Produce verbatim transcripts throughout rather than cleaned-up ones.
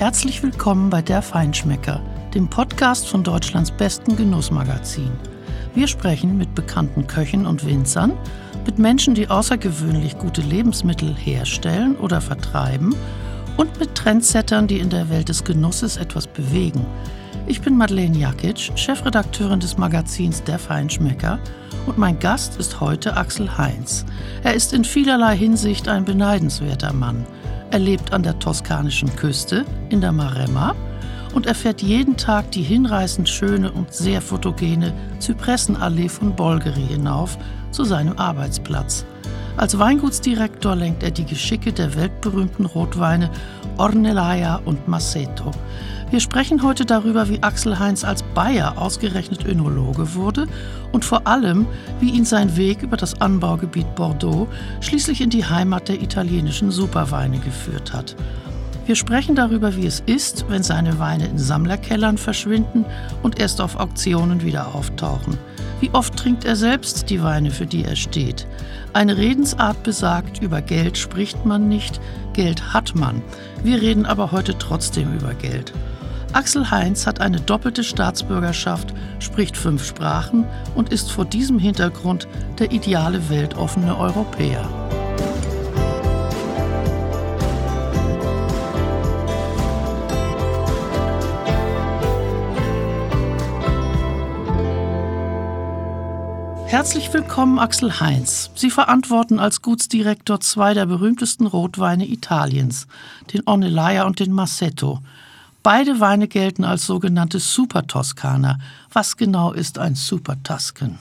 Herzlich willkommen bei Der Feinschmecker, dem Podcast von Deutschlands besten Genussmagazin. Wir sprechen mit bekannten Köchen und Winzern, mit Menschen, die außergewöhnlich gute Lebensmittel herstellen oder vertreiben und mit Trendsettern, die in der Welt des Genusses etwas bewegen. Ich bin Madeleine Jakic, Chefredakteurin des Magazins Der Feinschmecker, und mein Gast ist heute Axel Heinz. Er ist in vielerlei Hinsicht ein beneidenswerter Mann. Er lebt an der toskanischen Küste, in der Maremma, und er fährt jeden Tag die hinreißend schöne und sehr fotogene Zypressenallee von Bolgheri hinauf zu seinem Arbeitsplatz. Als Weingutsdirektor lenkt er die Geschicke der weltberühmten Rotweine Ornellaia und Masseto. Wir sprechen heute darüber, wie Axel Heinz als Bayer ausgerechnet Önologe wurde und vor allem, wie ihn sein Weg über das Anbaugebiet Bordeaux schließlich in die Heimat der italienischen Superweine geführt hat. Wir sprechen darüber, wie es ist, wenn seine Weine in Sammlerkellern verschwinden und erst auf Auktionen wieder auftauchen. Wie oft trinkt er selbst die Weine, für die er steht? Eine Redensart besagt, über Geld spricht man nicht, Geld hat man. Wir reden aber heute trotzdem über Geld. Axel Heinz hat eine doppelte Staatsbürgerschaft, spricht fünf Sprachen und ist vor diesem Hintergrund der ideale weltoffene Europäer. Herzlich willkommen, Axel Heinz. Sie verantworten als Gutsdirektor zwei der berühmtesten Rotweine Italiens, den Ornellaia und den Masseto. Beide Weine gelten als sogenannte Super Toskaner. Was genau ist ein Super Tuscan?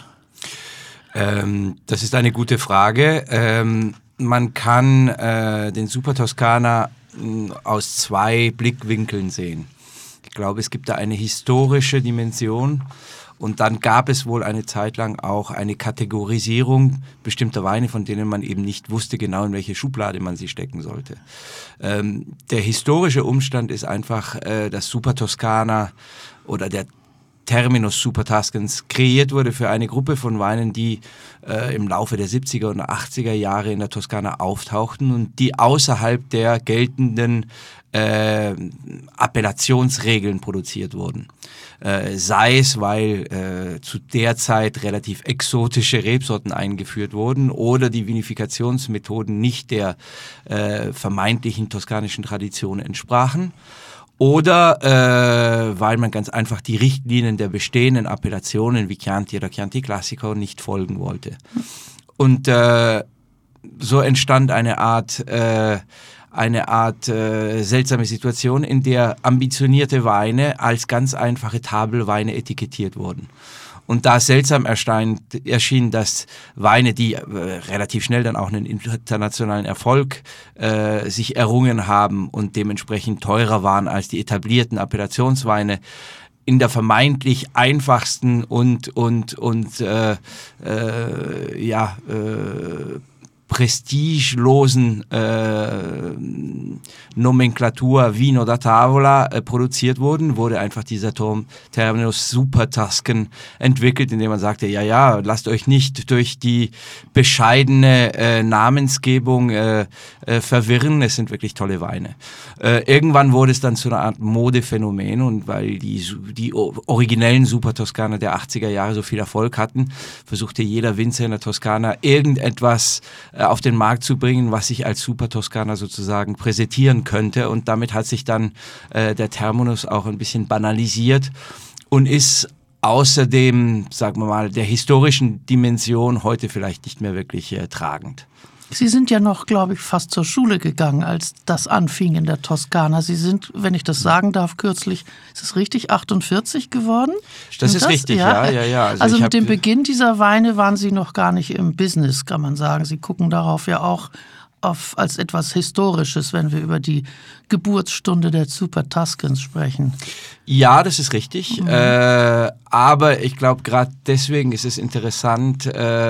Ähm, das ist eine gute Frage. Ähm, man kann äh, den Super Toskaner äh, aus zwei Blickwinkeln sehen. Ich glaube, es gibt da eine historische Dimension. Und dann gab es wohl eine Zeit lang auch eine Kategorisierung bestimmter Weine, von denen man eben nicht wusste genau, in welche Schublade man sie stecken sollte. Ähm, der historische Umstand ist einfach, äh, dass Super Toskaner oder der Terminus Super Tuscans kreiert wurde für eine Gruppe von Weinen, die äh, im Laufe der siebziger und achtziger Jahre in der Toskana auftauchten und die außerhalb der geltenden äh, Appellationsregeln produziert wurden. Äh, sei es, weil äh, zu der Zeit relativ exotische Rebsorten eingeführt wurden oder die Vinifikationsmethoden nicht der äh, vermeintlichen toskanischen Tradition entsprachen. Oder äh, weil man ganz einfach die Richtlinien der bestehenden Appellationen wie Chianti oder Chianti Classico nicht folgen wollte. Und äh, so entstand eine Art, äh, eine Art äh, seltsame Situation, in der ambitionierte Weine als ganz einfache Tafelweine etikettiert wurden. Und da es seltsam erscheint, erschien, dass Weine, die äh, relativ schnell dann auch einen internationalen Erfolg äh, sich errungen haben und dementsprechend teurer waren als die etablierten Appellationsweine, in der vermeintlich einfachsten und und und äh, äh, ja äh, prestigelosen äh, Nomenklatur Vino da Tavola äh, produziert wurden, wurde einfach dieser Term, Terminus Super Tuscan entwickelt, indem man sagte, ja, ja, lasst euch nicht durch die bescheidene äh, Namensgebung äh, äh, verwirren, es sind wirklich tolle Weine. Äh, irgendwann wurde es dann zu einer Art Modephänomen, und weil die, die originellen Super Toskaner der achtziger Jahre so viel Erfolg hatten, versuchte jeder Winzer in der Toskana irgendetwas äh, auf den Markt zu bringen, was sich als Super Toskaner sozusagen präsentieren könnte, und damit hat sich dann äh, der Terminus auch ein bisschen banalisiert und ist außerdem, sagen wir mal, der historischen Dimension heute vielleicht nicht mehr wirklich äh, tragend. Sie sind ja noch, glaube ich, fast zur Schule gegangen, als das anfing in der Toskana. Sie sind, wenn ich das sagen darf, kürzlich, ist es richtig, achtundvierzig geworden? Stimmt das ist das? richtig, ja, ja, ja. Also, also mit dem Beginn dieser Weine waren Sie noch gar nicht im Business, kann man sagen. Sie gucken darauf ja auch auf, als etwas Historisches, wenn wir über die Geburtsstunde der Super Tuscans sprechen. Ja, das ist richtig. Mhm. Äh, aber ich glaube, gerade deswegen ist es interessant,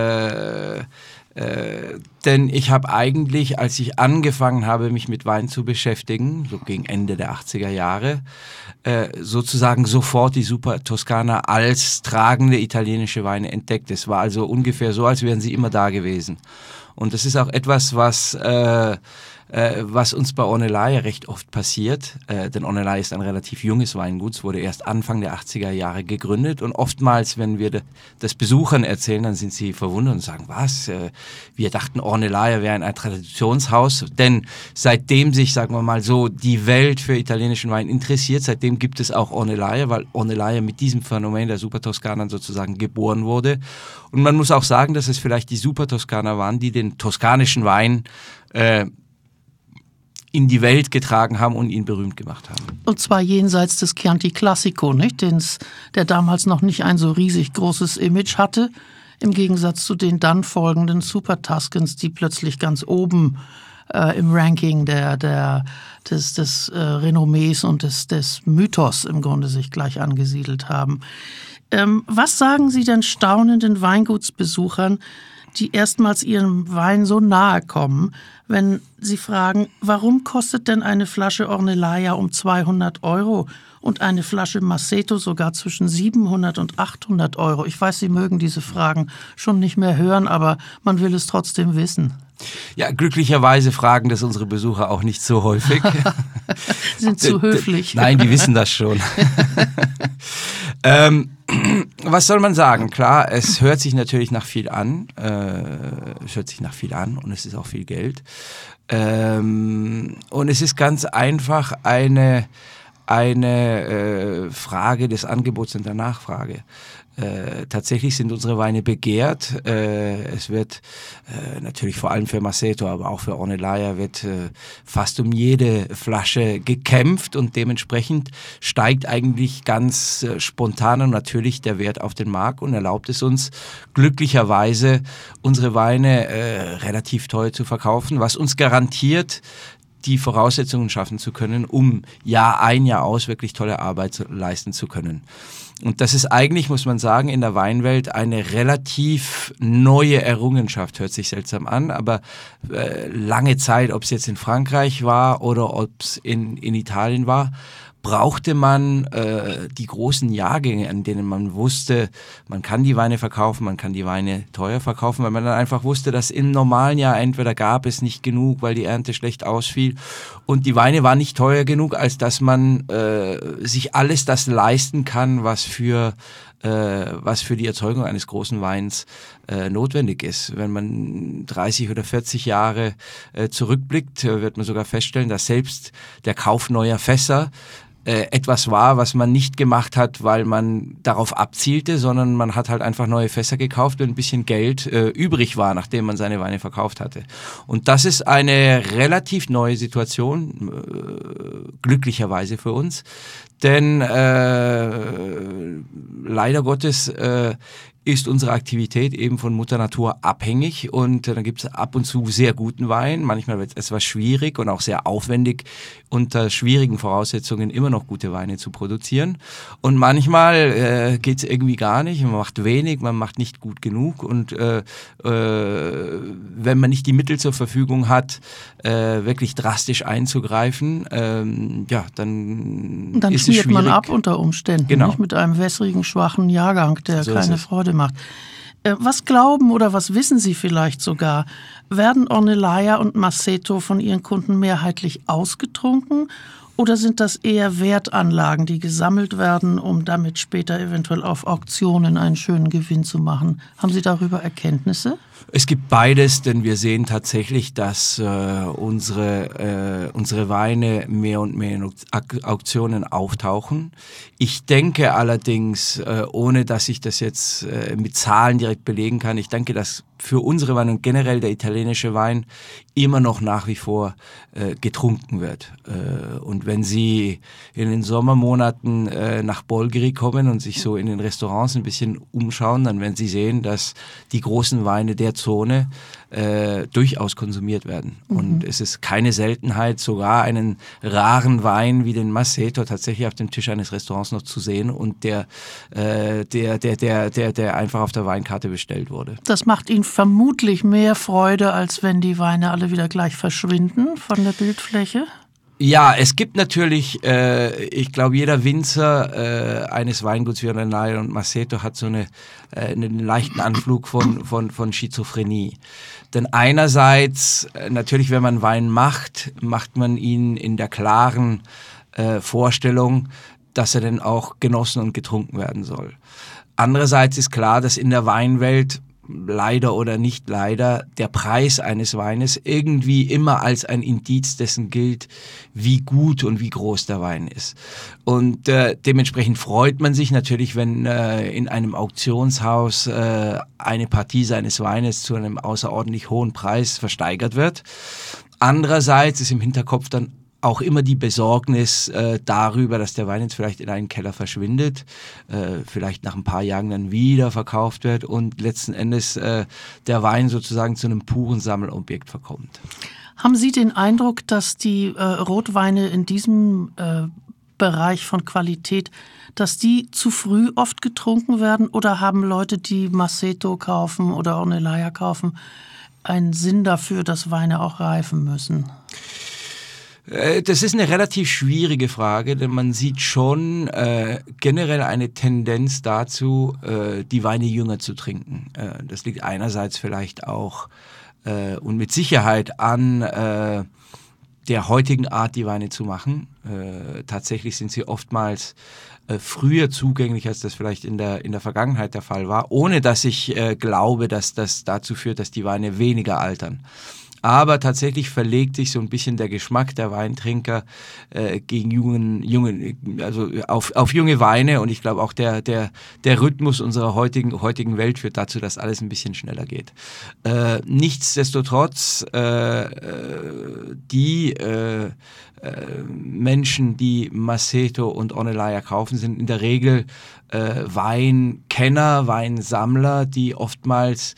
äh, Äh, denn ich habe eigentlich, als ich angefangen habe, mich mit Wein zu beschäftigen, so gegen Ende der achtziger Jahre, äh, sozusagen sofort die Super Toskana als tragende italienische Weine entdeckt. Es war also ungefähr so, als wären sie immer da gewesen. Und das ist auch etwas, was äh, äh, was uns bei Ornellaia recht oft passiert, äh, denn Ornellaia ist ein relativ junges Weingut, es wurde erst Anfang der achtziger Jahre gegründet und oftmals, wenn wir de, das Besuchern erzählen, dann sind sie verwundert und sagen, was, äh, wir dachten Ornellaia wäre ein Traditionshaus, denn seitdem sich, sagen wir mal so, die Welt für italienischen Wein interessiert, seitdem gibt es auch Ornellaia, weil Ornellaia mit diesem Phänomen der Super Toskana sozusagen geboren wurde. Und man muss auch sagen, dass es vielleicht die Super Toskana waren, die den toskanischen Wein äh, in die Welt getragen haben und ihn berühmt gemacht haben. Und zwar jenseits des Chianti Classico, nicht? Den's, der damals noch nicht ein so riesig großes Image hatte, im Gegensatz zu den dann folgenden Super Tuscans, die plötzlich ganz oben äh, im Ranking der, der, des, des äh, Renommees und des, des Mythos im Grunde sich gleich angesiedelt haben. Ähm, was sagen Sie denn staunenden Weingutsbesuchern, die erstmals ihrem Wein so nahe kommen, wenn sie fragen, warum kostet denn eine Flasche Ornellaia um zweihundert Euro und eine Flasche Masseto sogar zwischen siebenhundert und achthundert Euro? Ich weiß, Sie mögen diese Fragen schon nicht mehr hören, aber man will es trotzdem wissen. Ja, glücklicherweise fragen das unsere Besucher auch nicht so häufig. Sind zu höflich. Nein, die wissen das schon. ähm, was soll man sagen? Klar, es hört sich natürlich nach viel an. Äh, es hört sich nach viel an und es ist auch viel Geld. Ähm, und es ist ganz einfach eine, eine äh, Frage des Angebots und der Nachfrage. Äh, tatsächlich sind unsere Weine begehrt. Äh, es wird äh, natürlich vor allem für Masseto, aber auch für Ornellaia wird äh, fast um jede Flasche gekämpft und dementsprechend steigt eigentlich ganz äh, spontan und natürlich der Wert auf den Markt und erlaubt es uns glücklicherweise unsere Weine äh, relativ teuer zu verkaufen, was uns garantiert, die Voraussetzungen schaffen zu können, um Jahr ein, Jahr aus wirklich tolle Arbeit zu, leisten zu können. Und das ist eigentlich, muss man sagen, in der Weinwelt eine relativ neue Errungenschaft, hört sich seltsam an, aber äh, lange Zeit, ob es jetzt in Frankreich war oder ob es in, in Italien war, brauchte man äh, die großen Jahrgänge, an denen man wusste, man kann die Weine verkaufen, man kann die Weine teuer verkaufen, weil man dann einfach wusste, dass im normalen Jahr entweder gab es nicht genug, weil die Ernte schlecht ausfiel und die Weine waren nicht teuer genug, als dass man äh, sich alles das leisten kann, was für äh, was für die Erzeugung eines großen Weins äh, notwendig ist. Wenn man dreißig oder vierzig Jahre äh, zurückblickt, äh, wird man sogar feststellen, dass selbst der Kauf neuer Fässer äh, etwas war, was man nicht gemacht hat, weil man darauf abzielte, sondern man hat halt einfach neue Fässer gekauft, wenn ein bisschen Geld äh, übrig war, nachdem man seine Weine verkauft hatte. Und das ist eine relativ neue Situation, äh, glücklicherweise für uns, denn äh, leider Gottes äh, ist unsere Aktivität eben von Mutter Natur abhängig und äh, dann gibt es ab und zu sehr guten Wein, manchmal wird es etwas schwierig und auch sehr aufwendig, unter schwierigen Voraussetzungen immer noch gute Weine zu produzieren und manchmal äh, geht es irgendwie gar nicht, man macht wenig, man macht nicht gut genug und äh, äh, wenn man nicht die Mittel zur Verfügung hat, äh, wirklich drastisch einzugreifen, ähm, ja, dann, dann ist es schwierig. Man ab unter Umständen, genau. Nicht mit einem wässrigen, schwachen Jahrgang, der so keine Freude macht. Was glauben oder was wissen Sie vielleicht sogar? Werden Ornellaia und Masseto von Ihren Kunden mehrheitlich ausgetrunken oder sind das eher Wertanlagen, die gesammelt werden, um damit später eventuell auf Auktionen einen schönen Gewinn zu machen? Haben Sie darüber Erkenntnisse? Es gibt beides, denn wir sehen tatsächlich, dass äh, unsere, äh, unsere Weine mehr und mehr in Auktionen auftauchen. Ich denke allerdings, äh, ohne dass ich das jetzt äh, mit Zahlen direkt belegen kann, ich denke, dass für unsere Weine und generell der italienische Wein immer noch nach wie vor äh, getrunken wird. Äh, und wenn Sie in den Sommermonaten äh, nach Bolgheri kommen und sich so in den Restaurants ein bisschen umschauen, dann werden Sie sehen, dass die großen Weine der Zone äh, durchaus konsumiert werden. Mhm. Und es ist keine Seltenheit, sogar einen raren Wein wie den Masseto tatsächlich auf dem Tisch eines Restaurants noch zu sehen und der, äh, der, der, der, der, der einfach auf der Weinkarte bestellt wurde. Das macht Ihnen vermutlich mehr Freude, als wenn die Weine alle wieder gleich verschwinden von der Bildfläche? Ja, es gibt natürlich, äh, ich glaube, jeder Winzer äh, eines Weinguts wie Ornellaia und Maceto hat so eine, äh, einen leichten Anflug von, von, von Schizophrenie. Denn einerseits, äh, natürlich, wenn man Wein macht, macht man ihn in der klaren äh, Vorstellung, dass er denn auch genossen und getrunken werden soll. Andererseits ist klar, dass in der Weinwelt leider oder nicht leider, der Preis eines Weines irgendwie immer als ein Indiz dessen gilt, wie gut und wie groß der Wein ist. Und äh, dementsprechend freut man sich natürlich, wenn äh, in einem Auktionshaus äh, eine Partie seines Weines zu einem außerordentlich hohen Preis versteigert wird. Andererseits ist im Hinterkopf dann auch immer die Besorgnis äh, darüber, dass der Wein jetzt vielleicht in einen Keller verschwindet, äh, vielleicht nach ein paar Jahren dann wieder verkauft wird und letzten Endes äh, der Wein sozusagen zu einem puren Sammelobjekt verkommt. Haben Sie den Eindruck, dass die äh, Rotweine in diesem äh, Bereich von Qualität, dass die zu früh oft getrunken werden, oder haben Leute, die Maceto kaufen oder Ornellaia kaufen, einen Sinn dafür, dass Weine auch reifen müssen? Das ist eine relativ schwierige Frage, denn man sieht schon äh, generell eine Tendenz dazu, äh, die Weine jünger zu trinken. Äh, das liegt einerseits vielleicht auch äh, und mit Sicherheit an äh, der heutigen Art, die Weine zu machen. Äh, tatsächlich sind sie oftmals äh, früher zugänglich, als das vielleicht in der, in der Vergangenheit der Fall war, ohne dass ich äh, glaube, dass das dazu führt, dass die Weine weniger altern. Aber tatsächlich verlegt sich so ein bisschen der Geschmack der Weintrinker äh, gegen jungen, jungen, also auf, auf junge Weine, und ich glaube auch der, der, der Rhythmus unserer heutigen, heutigen Welt führt dazu, dass alles ein bisschen schneller geht. Äh, nichtsdestotrotz, äh, die äh, äh, Menschen, die Maceto und Ornellaia kaufen, sind in der Regel äh, Weinkenner, Weinsammler, die oftmals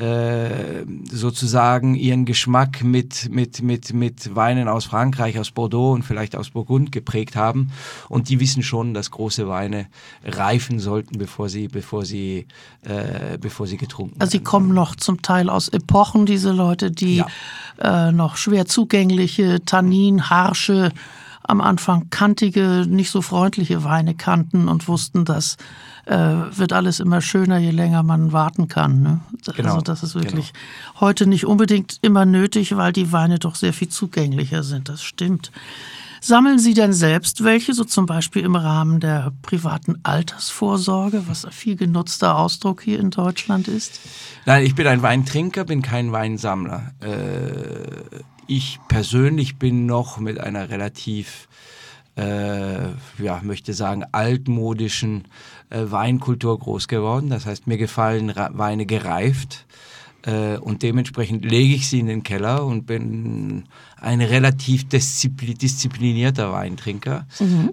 sozusagen ihren Geschmack mit, mit, mit, mit Weinen aus Frankreich, aus Bordeaux und vielleicht aus Burgund geprägt haben. Und die wissen schon, dass große Weine reifen sollten, bevor sie, bevor sie, äh, bevor sie getrunken werden. Also sie kommen noch zum Teil aus Epochen, diese Leute, die ja. äh, noch schwer zugängliche, Tannin, harsche, am Anfang kantige, nicht so freundliche Weine kannten und wussten, dass äh, wird alles immer schöner, je länger man warten kann. Ne? Genau. Also das ist wirklich genau. heute nicht unbedingt immer nötig, weil die Weine doch sehr viel zugänglicher sind. Das stimmt. Sammeln Sie denn selbst welche, so zum Beispiel im Rahmen der privaten Altersvorsorge, was ein viel genutzter Ausdruck hier in Deutschland ist? Nein, ich bin ein Weintrinker, bin kein Weinsammler. Äh, ich persönlich bin noch mit einer relativ, äh, ja, möchte sagen, altmodischen äh, Weinkultur groß geworden. Das heißt, mir gefallen Ra- Weine gereift. Äh, und dementsprechend lege ich sie in den Keller und bin ein relativ disziplin- disziplinierter Weintrinker. Mhm.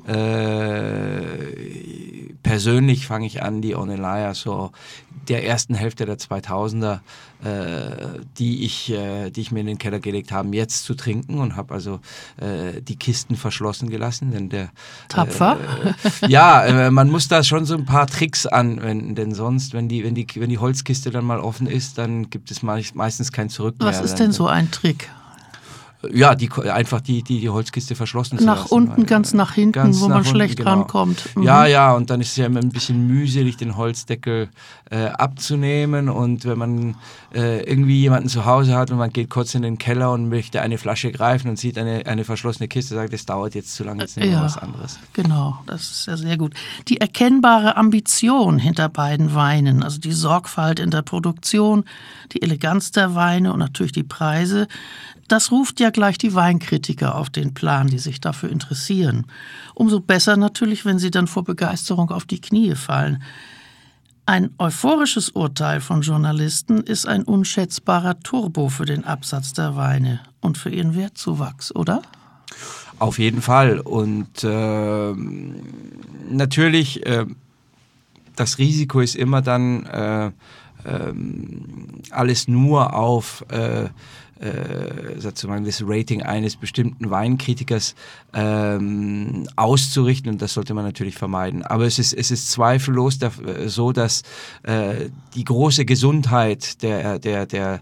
Äh, persönlich fange ich an, die Ornellaia so der ersten Hälfte der zweitausender, äh, die ich, äh, die ich mir in den Keller gelegt habe, jetzt zu trinken, und habe also äh, die Kisten verschlossen gelassen. Denn der, Tapfer? Äh, ja, äh, man muss da schon so ein paar Tricks anwenden, denn sonst, wenn die, wenn die, wenn die Holzkiste dann mal offen ist, dann gibt es meistens kein Zurück mehr. Was ist denn so ein Trick? Ja, die, einfach die, die, die Holzkiste verschlossen zu nach lassen. unten, weil, ganz nach hinten, ganz wo nach man unten, schlecht genau. rankommt. Mhm. Ja, ja, und dann ist es ja immer ein bisschen mühselig, den Holzdeckel äh, abzunehmen, und wenn man äh, irgendwie jemanden zu Hause hat und man geht kurz in den Keller und möchte eine Flasche greifen und sieht eine, eine verschlossene Kiste, sagt, das dauert jetzt zu lange, jetzt nehmen wir ja, was anderes. Genau, das ist ja sehr gut. Die erkennbare Ambition hinter beiden Weinen, also die Sorgfalt in der Produktion, die Eleganz der Weine und natürlich die Preise, das ruft ja gleich die Weinkritiker auf den Plan, die sich dafür interessieren. Umso besser natürlich, wenn sie dann vor Begeisterung auf die Knie fallen. Ein euphorisches Urteil von Journalisten ist ein unschätzbarer Turbo für den Absatz der Weine und für ihren Wertzuwachs, oder? Auf jeden Fall. Und äh, natürlich, äh, das Risiko ist immer dann, äh, äh, alles nur auf äh, äh, sozusagen das Rating eines bestimmten Weinkritikers ähm, auszurichten, und das sollte man natürlich vermeiden. Aber es ist, es ist zweifellos da, so, dass äh, die große Gesundheit der, der, der,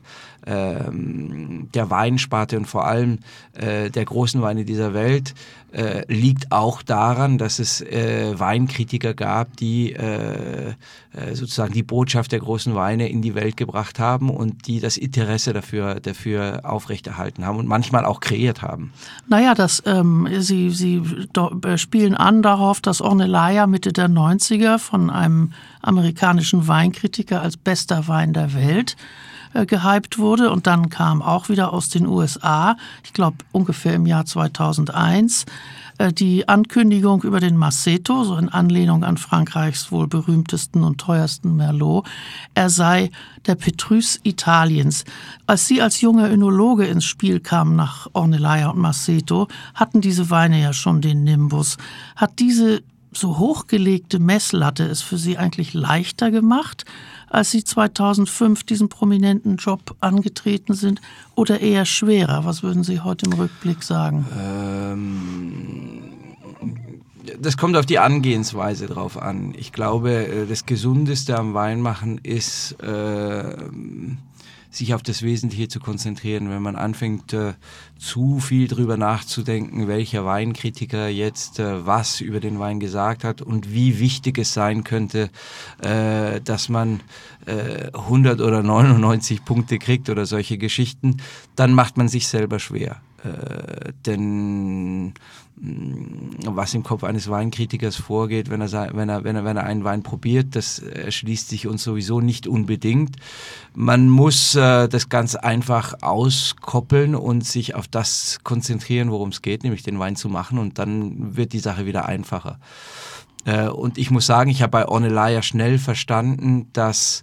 ähm, der Weinsparte und vor allem äh, der großen Weine dieser Welt äh, liegt auch daran, dass es äh, Weinkritiker gab, die äh, äh, sozusagen die Botschaft der großen Weine in die Welt gebracht haben und die das Interesse dafür, dafür aufrechterhalten haben und manchmal auch kreiert haben. Naja, das, ähm, Sie, Sie do, äh, spielen an darauf, dass Ornellaia Mitte der neunziger von einem amerikanischen Weinkritiker als bester Wein der Welt äh, gehypt wurde, und dann kam auch wieder aus den U S A, ich glaube ungefähr im Jahr zweitausendeins, äh, die Ankündigung über den Masseto, so in Anlehnung an Frankreichs wohl berühmtesten und teuersten Merlot. Er sei der Petrus Italiens. Als Sie als junger Önologe ins Spiel kamen nach Ornellaia und Masseto, hatten diese Weine ja schon den Nimbus. Hat diese so hochgelegte Messlatte es für Sie eigentlich leichter gemacht, als Sie zweitausendfünf diesen prominenten Job angetreten sind, oder eher schwerer? Was würden Sie heute im Rückblick sagen? Ähm, das kommt auf die Angehensweise drauf an. Ich glaube, das Gesundeste am Weinmachen ist, äh, sich auf das Wesentliche zu konzentrieren. Wenn man anfängt, äh, zu viel drüber nachzudenken, welcher Weinkritiker jetzt äh, was über den Wein gesagt hat und wie wichtig es sein könnte, äh, dass man äh, hundert oder neunundneunzig Punkte kriegt oder solche Geschichten, dann macht man sich selber schwer. Äh, denn was im Kopf eines Weinkritikers vorgeht, wenn er, wenn er, wenn er, wenn er einen Wein probiert, das erschließt sich uns sowieso nicht unbedingt. Man muss äh, das ganz einfach auskoppeln und sich auf das konzentrieren, worum es geht, nämlich den Wein zu machen, und dann wird die Sache wieder einfacher. Äh, und ich muss sagen, ich habe bei Ornellaia schnell verstanden, dass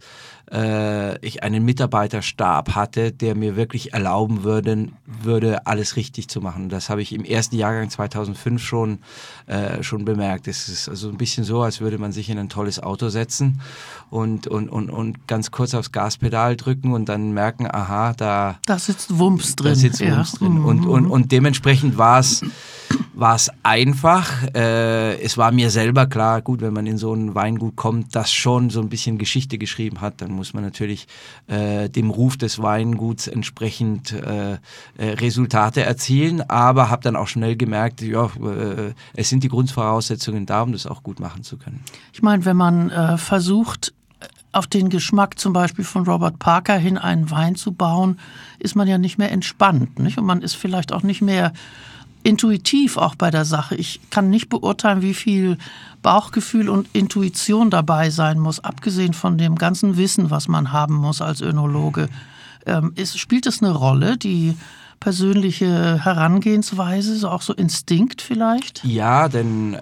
äh, ich einen Mitarbeiterstab hatte, der mir wirklich erlauben würde, würde alles richtig zu machen. Das habe ich im ersten Jahrgang zweitausendfünf schon, äh, schon bemerkt. Es ist also ein bisschen so, als würde man sich in ein tolles Auto setzen und, und, und, und ganz kurz aufs Gaspedal drücken und dann merken, aha, da, da sitzt Wumms drin. Da sitzt Wumms ja. drin. Mhm. Und, und, und dementsprechend war es war es einfach. Äh, es war mir selber klar, gut, wenn man in so ein Weingut kommt, das schon so ein bisschen Geschichte geschrieben hat, dann muss man natürlich äh, dem Ruf des Weinguts entsprechend äh, äh, Resultate erzielen, aber habe dann auch schnell gemerkt, ja, äh, es sind die Grundvoraussetzungen da, um das auch gut machen zu können. Ich meine, wenn man äh, versucht, auf den Geschmack zum Beispiel von Robert Parker hin einen Wein zu bauen, ist man ja nicht mehr entspannt, nicht? Und man ist vielleicht auch nicht mehr intuitiv auch bei der Sache. Ich kann nicht beurteilen, wie viel Bauchgefühl und Intuition dabei sein muss, abgesehen von dem ganzen Wissen, was man haben muss als Önologe. Ähm, ist, spielt es eine Rolle, die persönliche Herangehensweise, so auch so Instinkt vielleicht? Ja, denn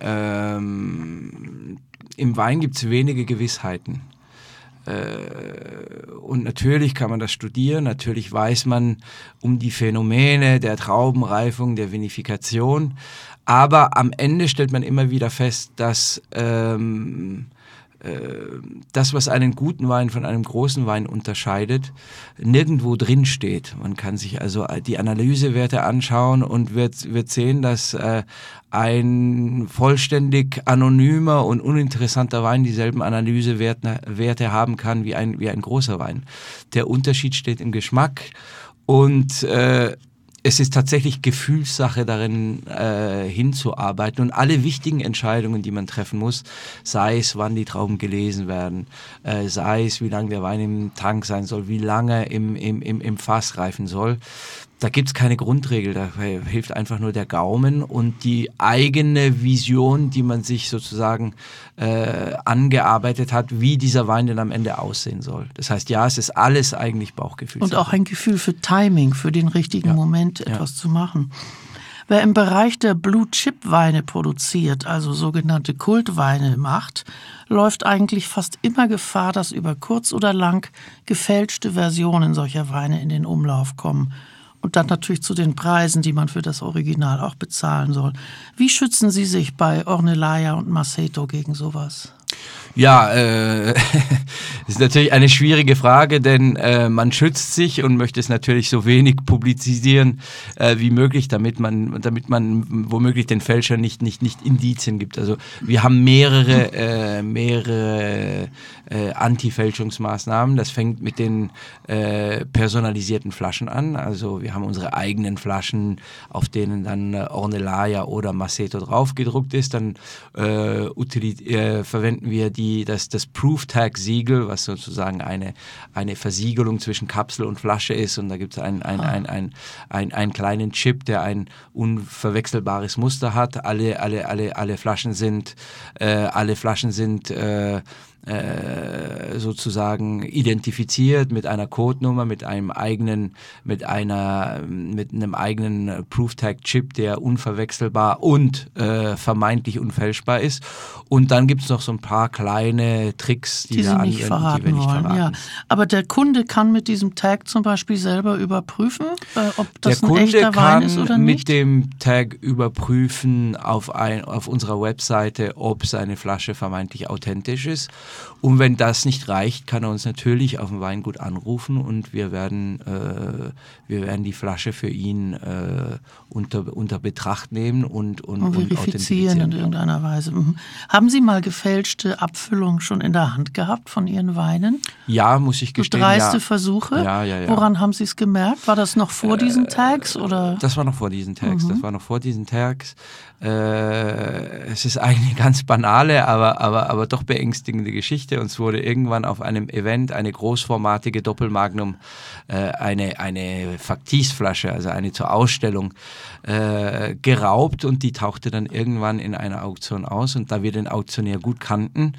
ähm, im Wein gibt es wenige Gewissheiten. Und natürlich kann man das studieren, natürlich weiß man um die Phänomene der Traubenreifung, der Vinifikation, aber am Ende stellt man immer wieder fest, dass ähm, das, was einen guten Wein von einem großen Wein unterscheidet, nirgendwo drin steht. Man kann sich also die Analysewerte anschauen und wird, wird sehen, dass äh, ein vollständig anonymer und uninteressanter Wein dieselben Analysewerte Werte haben kann wie ein, wie ein großer Wein. Der Unterschied steht im Geschmack, und äh, es ist tatsächlich Gefühlssache darin, äh, hinzuarbeiten, und alle wichtigen Entscheidungen, die man treffen muss, sei es, wann die Trauben gelesen werden, äh, sei es, wie lange der Wein im Tank sein soll, wie lange im, im, im, im Fass reifen soll, da gibt es keine Grundregel, da hilft einfach nur der Gaumen und die eigene Vision, die man sich sozusagen äh, angearbeitet hat, wie dieser Wein denn am Ende aussehen soll. Das heißt, ja, es ist alles eigentlich Bauchgefühl. Und auch ein Gefühl für Timing, für den richtigen ja. Moment etwas ja. zu machen. Wer im Bereich der Blue-Chip-Weine produziert, also sogenannte Kultweine macht, läuft eigentlich fast immer Gefahr, dass über kurz oder lang gefälschte Versionen solcher Weine in den Umlauf kommen. Und dann natürlich zu den Preisen, die man für das Original auch bezahlen soll. Wie schützen Sie sich bei Ornellaia und Masseto gegen sowas? Ja, äh, das ist natürlich eine schwierige Frage, denn äh, man schützt sich und möchte es natürlich so wenig publizieren äh, wie möglich, damit man, damit man womöglich den Fälscher nicht, nicht, nicht Indizien gibt. Also wir haben mehrere, äh, mehrere äh, Anti-Fälschungsmaßnahmen. Das fängt mit den äh, personalisierten Flaschen an. Also wir haben unsere eigenen Flaschen, auf denen dann äh, Ornellaia oder Maceto draufgedruckt ist. Dann äh, utilit- äh, verwenden wir die Die, das, das Proof-Tag-Siegel, was sozusagen eine, eine Versiegelung zwischen Kapsel und Flasche ist. Und da gibt es einen ein, ein, ein, ein, ein kleinen Chip, der ein unverwechselbares Muster hat. Alle, alle, alle, alle Flaschen sind, äh, alle Flaschen sind äh, äh, sozusagen identifiziert mit einer Codenummer, mit einem eigenen, mit einer, mit einem eigenen Proof-Tag-Chip, der unverwechselbar und äh, vermeintlich unfälschbar ist. Und dann gibt es noch so ein paar kleine Tricks, die, die wir Sie nicht anwenden, verraten die wir nicht wollen. verraten. Ja. Aber der Kunde kann mit diesem Tag zum Beispiel selber überprüfen, äh, ob das der ein Kunde echter Wein kann ist oder mit nicht? dem Tag überprüfen auf, ein, auf unserer Webseite, ob seine Flasche vermeintlich authentisch ist. Und wenn das nicht reicht, kann er uns natürlich auf dem Weingut anrufen und wir werden, äh, wir werden die Flasche für ihn äh, unter, unter Betracht nehmen und, und, Und und verifizieren in irgendeiner Weise. Mhm. Haben Sie mal gefälschte Abfüllungen schon in der Hand gehabt von Ihren Weinen? Ja, muss ich So gestehen. dreiste ja. Versuche? Ja, ja, ja. Woran haben Sie es gemerkt? War das noch vor äh, diesen Tags? Oder? Das war noch vor diesen Tags. Mhm. Das war noch vor diesen Tags. Äh, es ist eine ganz banale, aber, aber, aber doch beängstigende Geschichte. Uns wurde irgendwann auf einem Event eine großformatige Doppelmagnum, äh, eine, eine Faktisflasche, also eine zur Ausstellung, äh, geraubt und die tauchte dann irgendwann in einer Auktion aus. Und da wir den Auktionär gut kannten,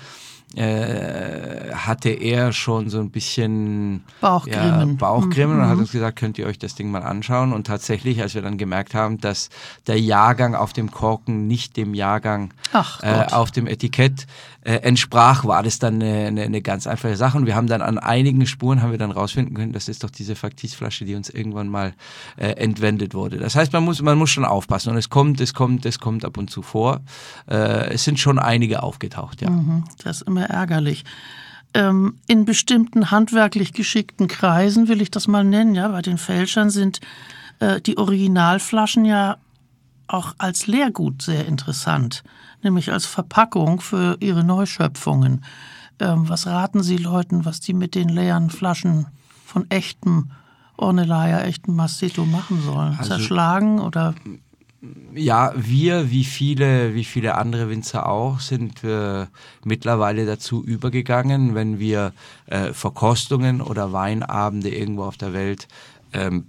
Äh, hatte er schon so ein bisschen Bauchgrimmen, ja, Bauchgrimmen mhm. und hat uns gesagt, könnt ihr euch das Ding mal anschauen. Und tatsächlich, als wir dann gemerkt haben, dass der Jahrgang auf dem Korken nicht dem Jahrgang äh, auf dem Etikett äh, entsprach, war das dann eine, eine, eine ganz einfache Sache. Und wir haben dann an einigen Spuren haben wir dann rausfinden können, das ist doch diese Faktisflasche, die uns irgendwann mal äh, entwendet wurde. Das heißt, man muss, man muss schon aufpassen. Und es kommt, es kommt, es kommt ab und zu vor. Äh, es sind schon einige aufgetaucht, ja. Mhm. Das ist immer ärgerlich. Ähm, in bestimmten handwerklich geschickten Kreisen, will ich das mal nennen, ja, bei den Fälschern sind äh, die Originalflaschen ja auch als Lehrgut sehr interessant, nämlich als Verpackung für ihre Neuschöpfungen. Ähm, was raten Sie Leuten, was die mit den leeren Flaschen von echtem Ornellaia, echtem Maceto machen sollen? Also, zerschlagen oder... Ja, wir, wie viele, wie viele andere Winzer auch, sind äh, mittlerweile dazu übergegangen, wenn wir äh, Verkostungen oder Weinabende irgendwo auf der Welt ähm,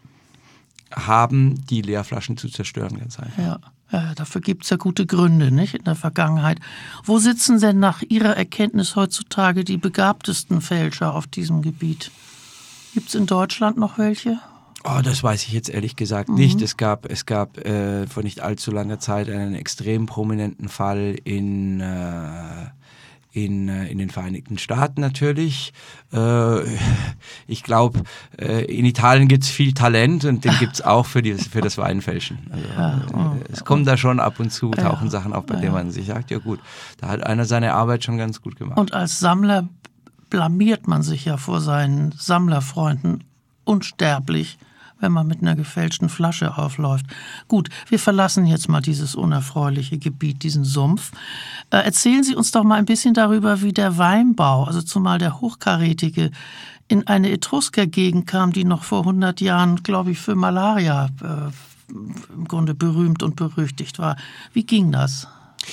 haben, die Leerflaschen zu zerstören, ganz einfach. Ja, ja dafür gibt es ja gute Gründe, nicht, in der Vergangenheit. Wo sitzen denn nach Ihrer Erkenntnis heutzutage die begabtesten Fälscher auf diesem Gebiet? Gibt es in Deutschland noch welche? Oh, das weiß ich jetzt ehrlich gesagt mhm. nicht. Es gab, es gab äh, vor nicht allzu langer Zeit einen extrem prominenten Fall in, äh, in, äh, in den Vereinigten Staaten natürlich. Äh, ich glaube, äh, in Italien gibt es viel Talent und den gibt es auch für, die, für das Weinfälschen. Also, ja, oh, äh, es kommen da schon ab und zu, tauchen ja, Sachen auf, bei ja. denen man sich sagt, ja gut, da hat einer seine Arbeit schon ganz gut gemacht. Und als Sammler blamiert man sich ja vor seinen Sammlerfreunden unsterblich, wenn man mit einer gefälschten Flasche aufläuft. Gut, wir verlassen jetzt mal dieses unerfreuliche Gebiet, diesen Sumpf. Äh, erzählen Sie uns doch mal ein bisschen darüber, wie der Weinbau, also zumal der hochkarätige, in eine Etrusker-Gegend kam, die noch vor hundert Jahren, glaube ich, für Malaria äh, im Grunde berühmt und berüchtigt war. Wie ging das?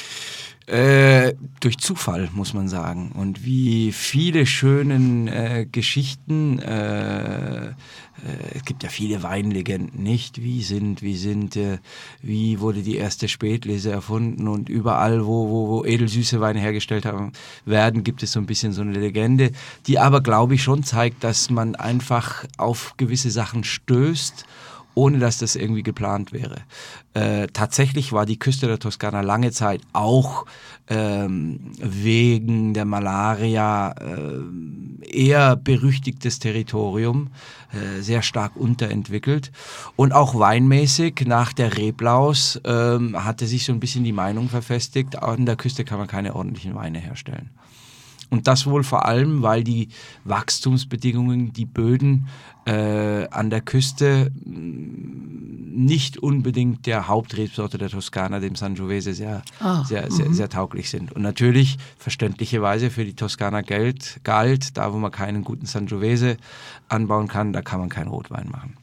Äh, durch Zufall, muss man sagen. Und wie viele schönen äh, Geschichten, äh, äh, es gibt ja viele Weinlegenden, nicht? Wie sind, wie sind, äh, wie wurde die erste Spätlese erfunden und überall, wo, wo, wo edelsüße Weine hergestellt haben, werden, gibt es so ein bisschen so eine Legende, die aber, glaube ich, schon zeigt, dass man einfach auf gewisse Sachen stößt ohne dass das irgendwie geplant wäre. Äh, tatsächlich war die Küste der Toskana lange Zeit auch ähm, wegen der Malaria äh, eher berüchtigtes Territorium, äh, sehr stark unterentwickelt. Und auch weinmäßig nach der Reblaus ähm, hatte sich so ein bisschen die Meinung verfestigt, an der Küste kann man keine ordentlichen Weine herstellen. Und das wohl vor allem, weil die Wachstumsbedingungen, die Böden äh, an der Küste nicht unbedingt der Hauptrebsorte der Toskana, dem Sangiovese, sehr, ah, sehr, sehr, sehr, sehr tauglich sind. Und natürlich, verständlicherweise, für die Toskana galt, galt, da wo man keinen guten Sangiovese anbauen kann, da kann man keinen Rotwein machen.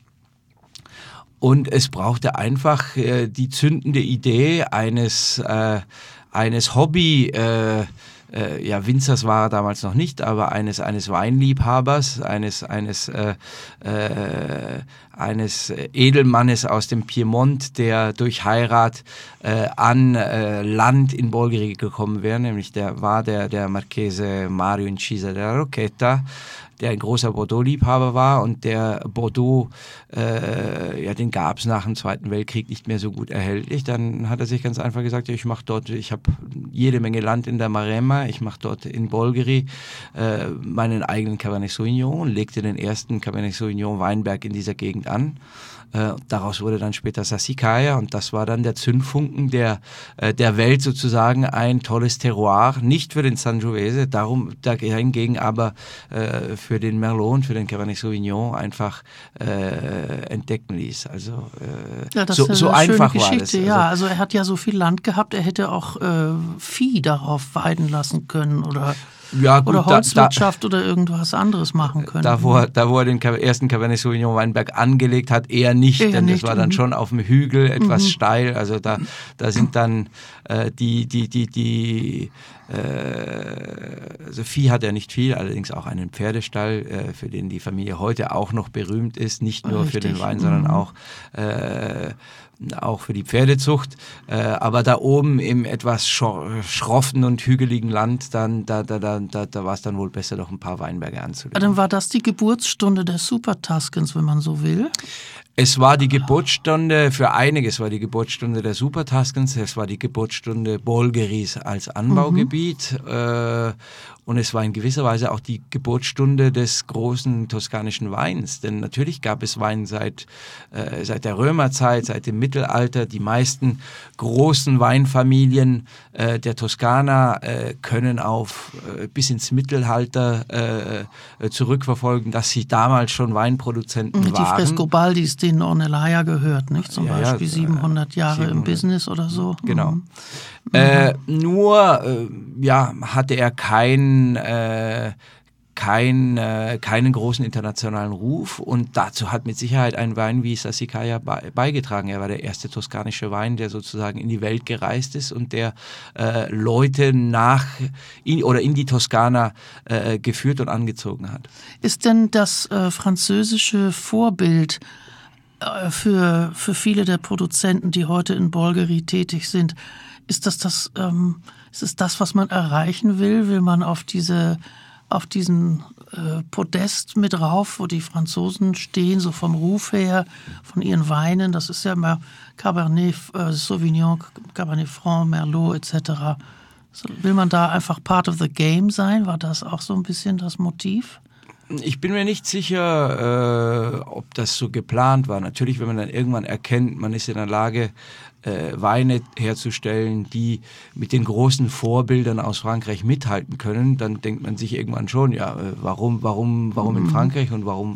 Und es brauchte einfach äh, die zündende Idee eines, äh, eines Hobby, äh, Äh, ja, Winzers war er damals noch nicht, aber eines eines Weinliebhabers, eines eines äh, äh, eines Edelmannes aus dem Piemont, der durch Heirat äh, an äh, Land in Bolgheri gekommen wäre, nämlich der war der der Marchese Mario Incisa della Rocchetta, der ein großer Bordeaux-Liebhaber war und der Bordeaux, äh, ja, den gab es nach dem Zweiten Weltkrieg nicht mehr so gut erhältlich. Dann hat er sich ganz einfach gesagt, ja, ich mache dort, ich habe jede Menge Land in der Maremma, ich mache dort in Bolgheri äh, meinen eigenen Cabernet Sauvignon und legte den ersten Cabernet Sauvignon Weinberg in dieser Gegend an. Äh, daraus wurde dann später Sassicaia und das war dann der Zündfunken der, äh, der Welt sozusagen, ein tolles Terroir, nicht für den Sangiovese, darum dahingegen aber äh, für den Merlot und für den Cabernet Sauvignon einfach äh, entdecken ließ. Also äh, ja, das so, ist eine so schöne einfach Geschichte, war das. Also, ja, also er hat ja so viel Land gehabt, er hätte auch äh, Vieh darauf weiden lassen können oder Ja, gut, oder Holzwirtschaft da, da, oder irgendwas anderes machen können. Da, wo er, da, wo er den ersten Cabernet Sauvignon Weinberg angelegt hat, eher nicht, eher denn nicht. Das war dann schon auf dem Hügel etwas mhm. steil. Also da, da sind dann äh, die, die, die, die äh, also Vieh hat er nicht viel, allerdings auch einen Pferdestall, äh, für den die Familie heute auch noch berühmt ist, nicht nur Richtig. für den Wein, mhm. sondern auch äh, auch für die Pferdezucht, äh, aber da oben im etwas schroffen und hügeligen Land, dann, da, da, da, da, da war es dann wohl besser, noch ein paar Weinberge anzulegen. Dann war das die Geburtsstunde der Super Tuscans, wenn man so will? Es war die Geburtsstunde für einiges, war die Geburtsstunde der Super Tuscans, es war die Geburtsstunde Bolgheris als Anbaugebiet mhm. äh, und es war in gewisser Weise auch die Geburtsstunde des großen toskanischen Weins, denn natürlich gab es Wein seit, äh, seit der Römerzeit, seit dem Mittelalter. Die meisten großen Weinfamilien äh, der Toskana äh, können auf äh, bis ins Mittelalter äh, zurückverfolgen, dass sie damals schon Weinproduzenten die waren. Die Frescobaldis, denen Ornellaia gehört, nicht? Zum ja, Beispiel ja, siebenhundert Jahre siebenhundert im Business oder so. Genau. Mhm. Äh, nur äh, ja, hatte er kein, äh, kein, äh, keinen großen internationalen Ruf und dazu hat mit Sicherheit ein Wein wie Sassicaia be- beigetragen. Er war der erste toskanische Wein, der sozusagen in die Welt gereist ist und der äh, Leute nach in, oder in die Toskana äh, geführt und angezogen hat. Ist denn das äh, französische Vorbild Für, für viele der Produzenten, die heute in Bolgheri tätig sind, ist das das, ähm, ist es das, was man erreichen will? Will man auf diese, auf diesen äh, Podest mit rauf, wo die Franzosen stehen, so vom Ruf her, von ihren Weinen? Das ist ja immer Cabernet äh, Sauvignon, Cabernet Franc, Merlot et cetera. So, will man da einfach part of the game sein? War das auch so ein bisschen das Motiv? Ich bin mir nicht sicher, äh, ob das so geplant war. Natürlich, wenn man dann irgendwann erkennt, man ist in der Lage, äh, Weine herzustellen, die mit den großen Vorbildern aus Frankreich mithalten können, dann denkt man sich irgendwann schon, ja, äh, warum, warum, warum in Frankreich und warum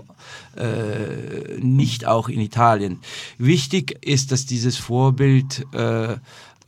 äh, nicht auch in Italien? Wichtig ist, dass dieses Vorbild äh,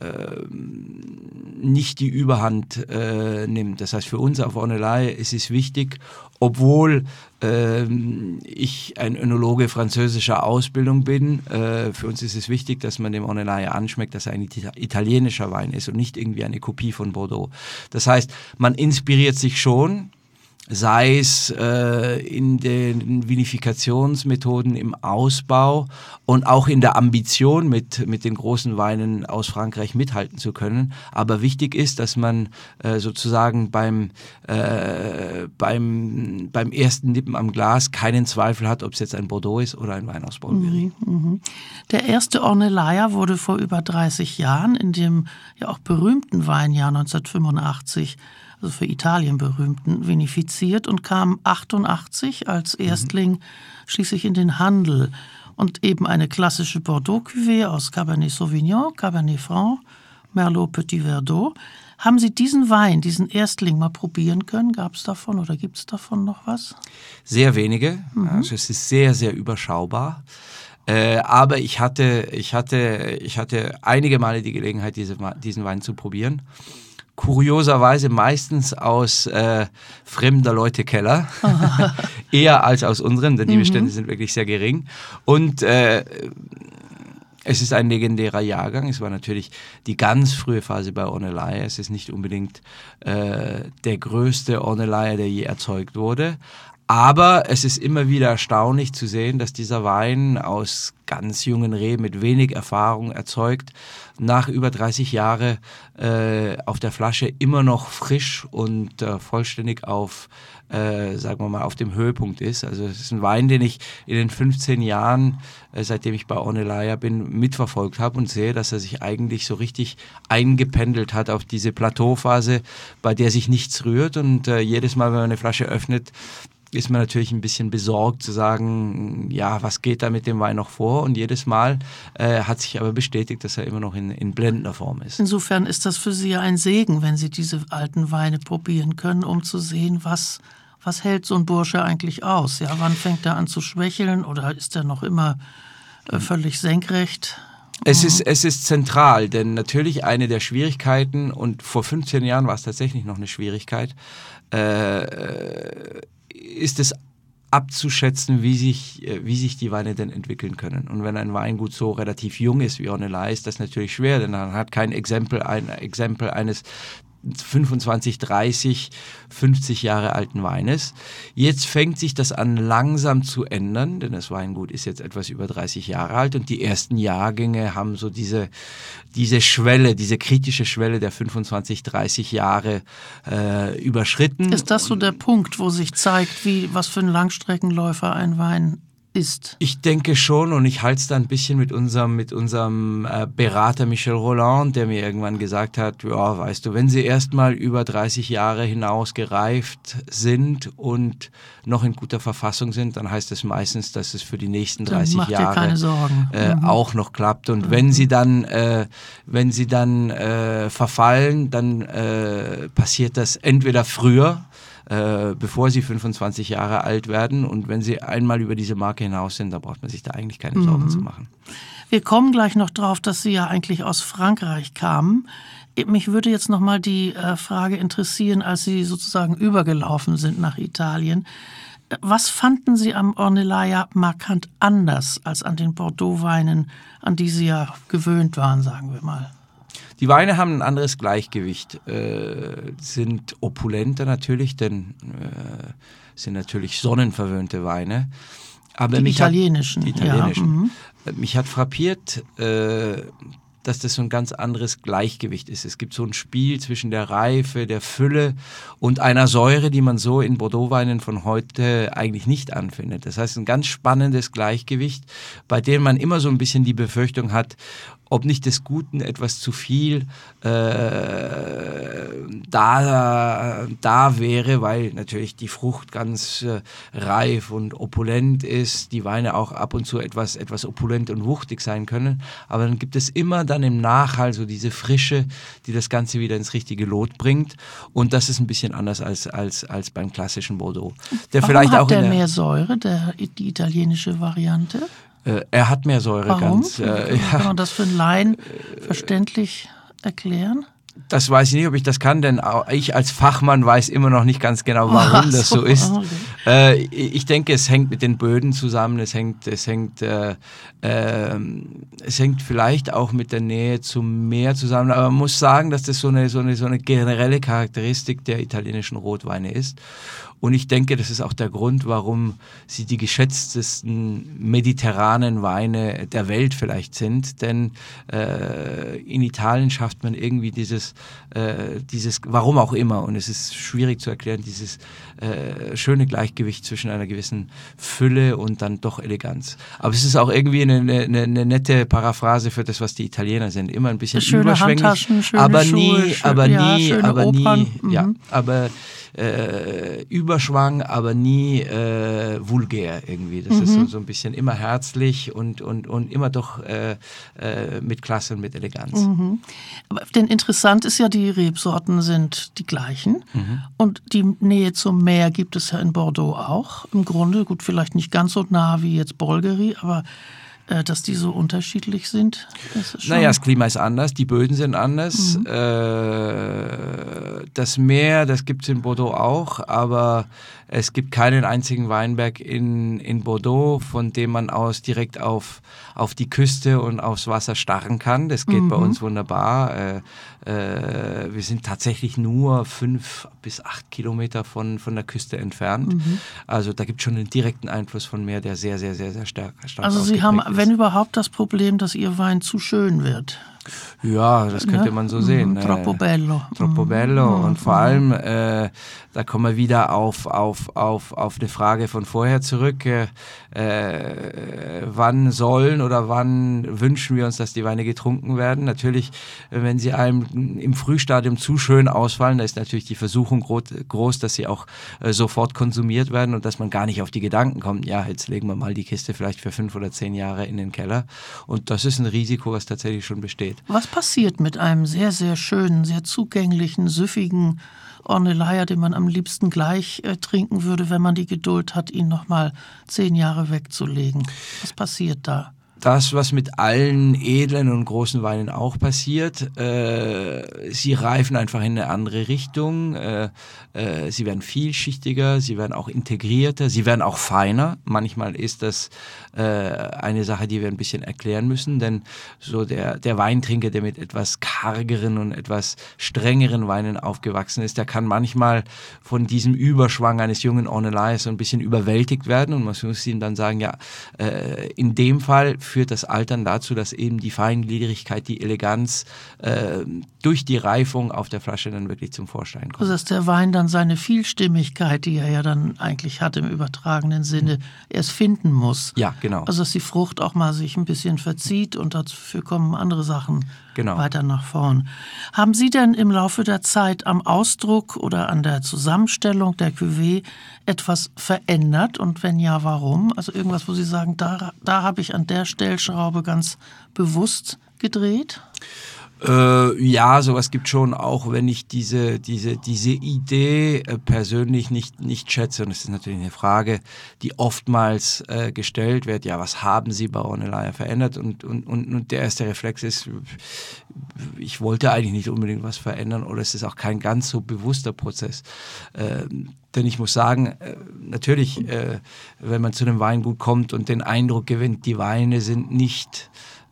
nicht die Überhand äh, nimmt. Das heißt, für uns auf Ornellaia ist es wichtig, obwohl ähm, ich ein Önologe französischer Ausbildung bin, äh, für uns ist es wichtig, dass man dem Ornellaia anschmeckt, dass er ein italienischer Wein ist und nicht irgendwie eine Kopie von Bordeaux. Das heißt, man inspiriert sich schon, sei es äh, in den Vinifikationsmethoden im Ausbau und auch in der Ambition, mit, mit den großen Weinen aus Frankreich mithalten zu können. Aber wichtig ist, dass man äh, sozusagen beim, äh, beim, beim ersten Nippen am Glas keinen Zweifel hat, ob es jetzt ein Bordeaux ist oder ein Wein aus Bolgheri. Mhm, mhm. Der erste Ornellaia wurde vor über dreißig Jahren in dem ja auch berühmten Weinjahr neunzehnhundertfünfundachtzig, also für Italien berühmten, vinifiziert und kam achtundachtzig als Erstling mhm. schließlich in den Handel. Und eben eine klassische Bordeaux-Cuvée aus Cabernet Sauvignon, Cabernet Franc, Merlot Petit Verdot. Haben Sie diesen Wein, diesen Erstling mal probieren können? Gab es davon oder gibt es davon noch was? Sehr wenige. Mhm. Also es ist sehr, sehr überschaubar. Äh, aber ich hatte, ich, hatte, ich hatte einige Male die Gelegenheit, diese, diesen Wein zu probieren. Kurioserweise meistens aus äh, fremder Leute Keller, eher als aus unseren, denn die Bestände mhm. sind wirklich sehr gering. Und äh, es ist ein legendärer Jahrgang. Es war natürlich die ganz frühe Phase bei Ornellaia. Es ist nicht unbedingt äh, der größte Ornellaia, der je erzeugt wurde. Aber es ist immer wieder erstaunlich zu sehen, dass dieser Wein aus ganz jungen Reben mit wenig Erfahrung erzeugt, nach über dreißig Jahren äh, auf der Flasche immer noch frisch und äh, vollständig auf, äh, sagen wir mal, auf dem Höhepunkt ist. Also es ist ein Wein, den ich in den fünfzehn Jahren, äh, seitdem ich bei Ornellaia bin, mitverfolgt habe und sehe, dass er sich eigentlich so richtig eingependelt hat auf diese Plateauphase, bei der sich nichts rührt. Und äh, jedes Mal, wenn man eine Flasche öffnet, ist man natürlich ein bisschen besorgt zu sagen, ja, was geht da mit dem Wein noch vor? Und jedes Mal äh, hat sich aber bestätigt, dass er immer noch in, in blendender Form ist. Insofern ist das für Sie ja ein Segen, wenn Sie diese alten Weine probieren können, um zu sehen, was, was hält so ein Bursche eigentlich aus? Ja, wann fängt er an zu schwächeln oder ist er noch immer äh, völlig senkrecht? Es ist, es ist zentral, denn natürlich eine der Schwierigkeiten, und vor fünfzehn Jahren war es tatsächlich noch eine Schwierigkeit, äh, ist es abzuschätzen, wie sich, wie sich die Weine denn entwickeln können. Und wenn ein Weingut so relativ jung ist wie Ornellaia, ist das natürlich schwer, denn man hat kein Exempel, ein Exempel eines fünfundzwanzig, dreißig, fünfzig Jahre alten Weines. Jetzt fängt sich das an langsam zu ändern, denn das Weingut ist jetzt etwas über dreißig Jahre alt und die ersten Jahrgänge haben so diese, diese Schwelle, diese kritische Schwelle der fünfundzwanzig, dreißig Jahre äh, überschritten. Ist das so der Punkt, wo sich zeigt, wie, was für ein Langstreckenläufer ein Wein ist? Ich denke schon, und ich halte es da ein bisschen mit unserem, mit unserem äh, Berater Michel Rolland, der mir irgendwann gesagt hat, ja, weißt du, wenn sie erstmal über dreißig Jahre hinaus gereift sind und noch in guter Verfassung sind, dann heißt es meistens, dass es für die nächsten dreißig Jahre Jahre keine Sorgen. Äh, mhm. auch noch klappt. Und mhm. wenn sie dann, äh, wenn sie dann äh, verfallen, dann äh, passiert das entweder früher, Äh, bevor sie fünfundzwanzig Jahre alt werden. Und wenn sie einmal über diese Marke hinaus sind, dann braucht man sich da eigentlich keine Sorgen mhm. zu machen. Wir kommen gleich noch drauf, dass Sie ja eigentlich aus Frankreich kamen. Mich würde jetzt noch mal die äh, Frage interessieren, als Sie sozusagen übergelaufen sind nach Italien. Was fanden Sie am Ornellaia markant anders als an den Bordeaux-Weinen, an die Sie ja gewöhnt waren, sagen wir mal? Die Weine haben ein anderes Gleichgewicht, äh, sind opulenter natürlich, denn äh, sind natürlich sonnenverwöhnte Weine. Aber die mich italienischen. Hat, die italienischen. Ja, mhm. Mich hat frappiert, äh, dass das so ein ganz anderes Gleichgewicht ist. Es gibt so ein Spiel zwischen der Reife, der Fülle und einer Säure, die man so in Bordeaux-Weinen von heute eigentlich nicht anfindet. Das heißt, ein ganz spannendes Gleichgewicht, bei dem man immer so ein bisschen die Befürchtung hat, ob nicht des Guten etwas zu viel äh, da, da wäre, weil natürlich die Frucht ganz äh, reif und opulent ist, die Weine auch ab und zu etwas, etwas opulent und wuchtig sein können, aber dann gibt es immer dann im Nachhall so diese Frische, die das Ganze wieder ins richtige Lot bringt, und das ist ein bisschen anders als, als, als beim klassischen Bordeaux. Der Warum vielleicht hat auch der in der, mehr Säure, der, die italienische Variante? Äh, er hat mehr Säure. Warum? Ganz. Äh, Kann man ja. das für einen Laien verständlich erklären? Das weiß ich nicht, ob ich das kann, denn auch ich als Fachmann weiß immer noch nicht ganz genau, warum Ach, das so ist. Okay. Äh, ich denke, es hängt mit den Böden zusammen, es hängt, es hängt, äh, äh, es hängt vielleicht auch mit der Nähe zum Meer zusammen, aber man muss sagen, dass das so eine, so eine, so eine generelle Charakteristik der italienischen Rotweine ist. Und ich denke, das ist auch der Grund, warum sie die geschätztesten mediterranen Weine der Welt vielleicht sind. Denn äh, in Italien schafft man irgendwie dieses, äh, dieses, warum auch immer, und es ist schwierig zu erklären, dieses äh, schöne Gleichgewicht zwischen einer gewissen Fülle und dann doch Eleganz. Aber es ist auch irgendwie eine, eine, eine nette Paraphrase für das, was die Italiener sind. Immer ein bisschen schöne überschwänglich, Handtaschen, schöne aber Schuhe, nie, schön, aber ja, nie, schöne aber Opern. nie, Mhm. ja, aber äh, Überschwang, aber nie äh, vulgär irgendwie. Das mhm. ist so, so ein bisschen immer herzlich und, und, und immer doch äh, äh, mit Klasse und mit Eleganz. Mhm. Aber denn interessant ist ja, die Rebsorten sind die gleichen mhm. und die Nähe zum Meer gibt es ja in Bordeaux auch. Im Grunde, gut, vielleicht nicht ganz so nah wie jetzt Bolgheri, aber äh, dass die so unterschiedlich sind. Ist schon naja, das Klima ist anders, die Böden sind anders. Mhm. Äh, das Meer, das gibt es in Bordeaux auch, aber es gibt keinen einzigen Weinberg in, in Bordeaux, von dem man aus direkt auf, auf die Küste und aufs Wasser starren kann. Das geht mhm. bei uns wunderbar. Äh, äh, wir sind tatsächlich nur fünf bis acht Kilometer von, von der Küste entfernt. Mhm. Also da gibt es schon einen direkten Einfluss von Meer, der sehr, sehr, sehr, sehr stark, stark Also Sie haben, ist. wenn überhaupt, das Problem, dass Ihr Wein zu schön wird. Ja, das könnte man so sehen. Mm, troppo bello. Troppo bello. Und vor allem, äh, da kommen wir wieder auf, auf, auf, auf eine Frage von vorher zurück. Äh, wann sollen oder wann wünschen wir uns, dass die Weine getrunken werden? Natürlich, wenn sie einem im Frühstadium zu schön ausfallen, da ist natürlich die Versuchung groß, dass sie auch äh, sofort konsumiert werden und dass man gar nicht auf die Gedanken kommt, ja, jetzt legen wir mal die Kiste vielleicht für fünf oder zehn Jahre in den Keller. Und das ist ein Risiko, was tatsächlich schon besteht. Was passiert mit einem sehr, sehr schönen, sehr zugänglichen, süffigen Ornellaia, den man am liebsten gleich äh, trinken würde, wenn man die Geduld hat, ihn nochmal zehn Jahre wegzulegen? Was passiert da? Das, was mit allen edlen und großen Weinen auch passiert, äh, sie reifen einfach in eine andere Richtung, äh, äh, sie werden vielschichtiger, sie werden auch integrierter, sie werden auch feiner. Manchmal ist das äh, eine Sache, die wir ein bisschen erklären müssen, denn so der, der Weintrinker, der mit etwas kargeren und etwas strengeren Weinen aufgewachsen ist, der kann manchmal von diesem Überschwang eines jungen Ornellaia so ein bisschen überwältigt werden und man muss ihm dann sagen, ja, äh, in dem Fall führt das Altern dazu, dass eben die Feingliedrigkeit, die Eleganz äh, durch die Reifung auf der Flasche dann wirklich zum Vorschein kommt. Also dass der Wein dann seine Vielstimmigkeit, die er ja dann eigentlich hat im übertragenen Sinne, erst finden muss. Ja, genau. Also dass die Frucht auch mal sich ein bisschen verzieht und dafür kommen andere Sachen genau. weiter nach vorn. Haben Sie denn im Laufe der Zeit am Ausdruck oder an der Zusammenstellung der Cuvée etwas verändert und wenn ja, warum? Also irgendwas, wo Sie sagen, da, da habe ich an der Stellschraube ganz bewusst gedreht? Äh, ja, sowas gibt schon, auch wenn ich diese, diese, diese Idee äh, persönlich nicht, nicht schätze. Und das ist natürlich eine Frage, die oftmals äh, gestellt wird. Ja, was haben Sie bei Ornellaia verändert? Und, und, und, und der erste Reflex ist, ich wollte eigentlich nicht unbedingt was verändern oder es ist auch kein ganz so bewusster Prozess. Ähm, denn ich muss sagen, äh, natürlich, äh, wenn man zu einem Weingut kommt und den Eindruck gewinnt, die Weine sind nicht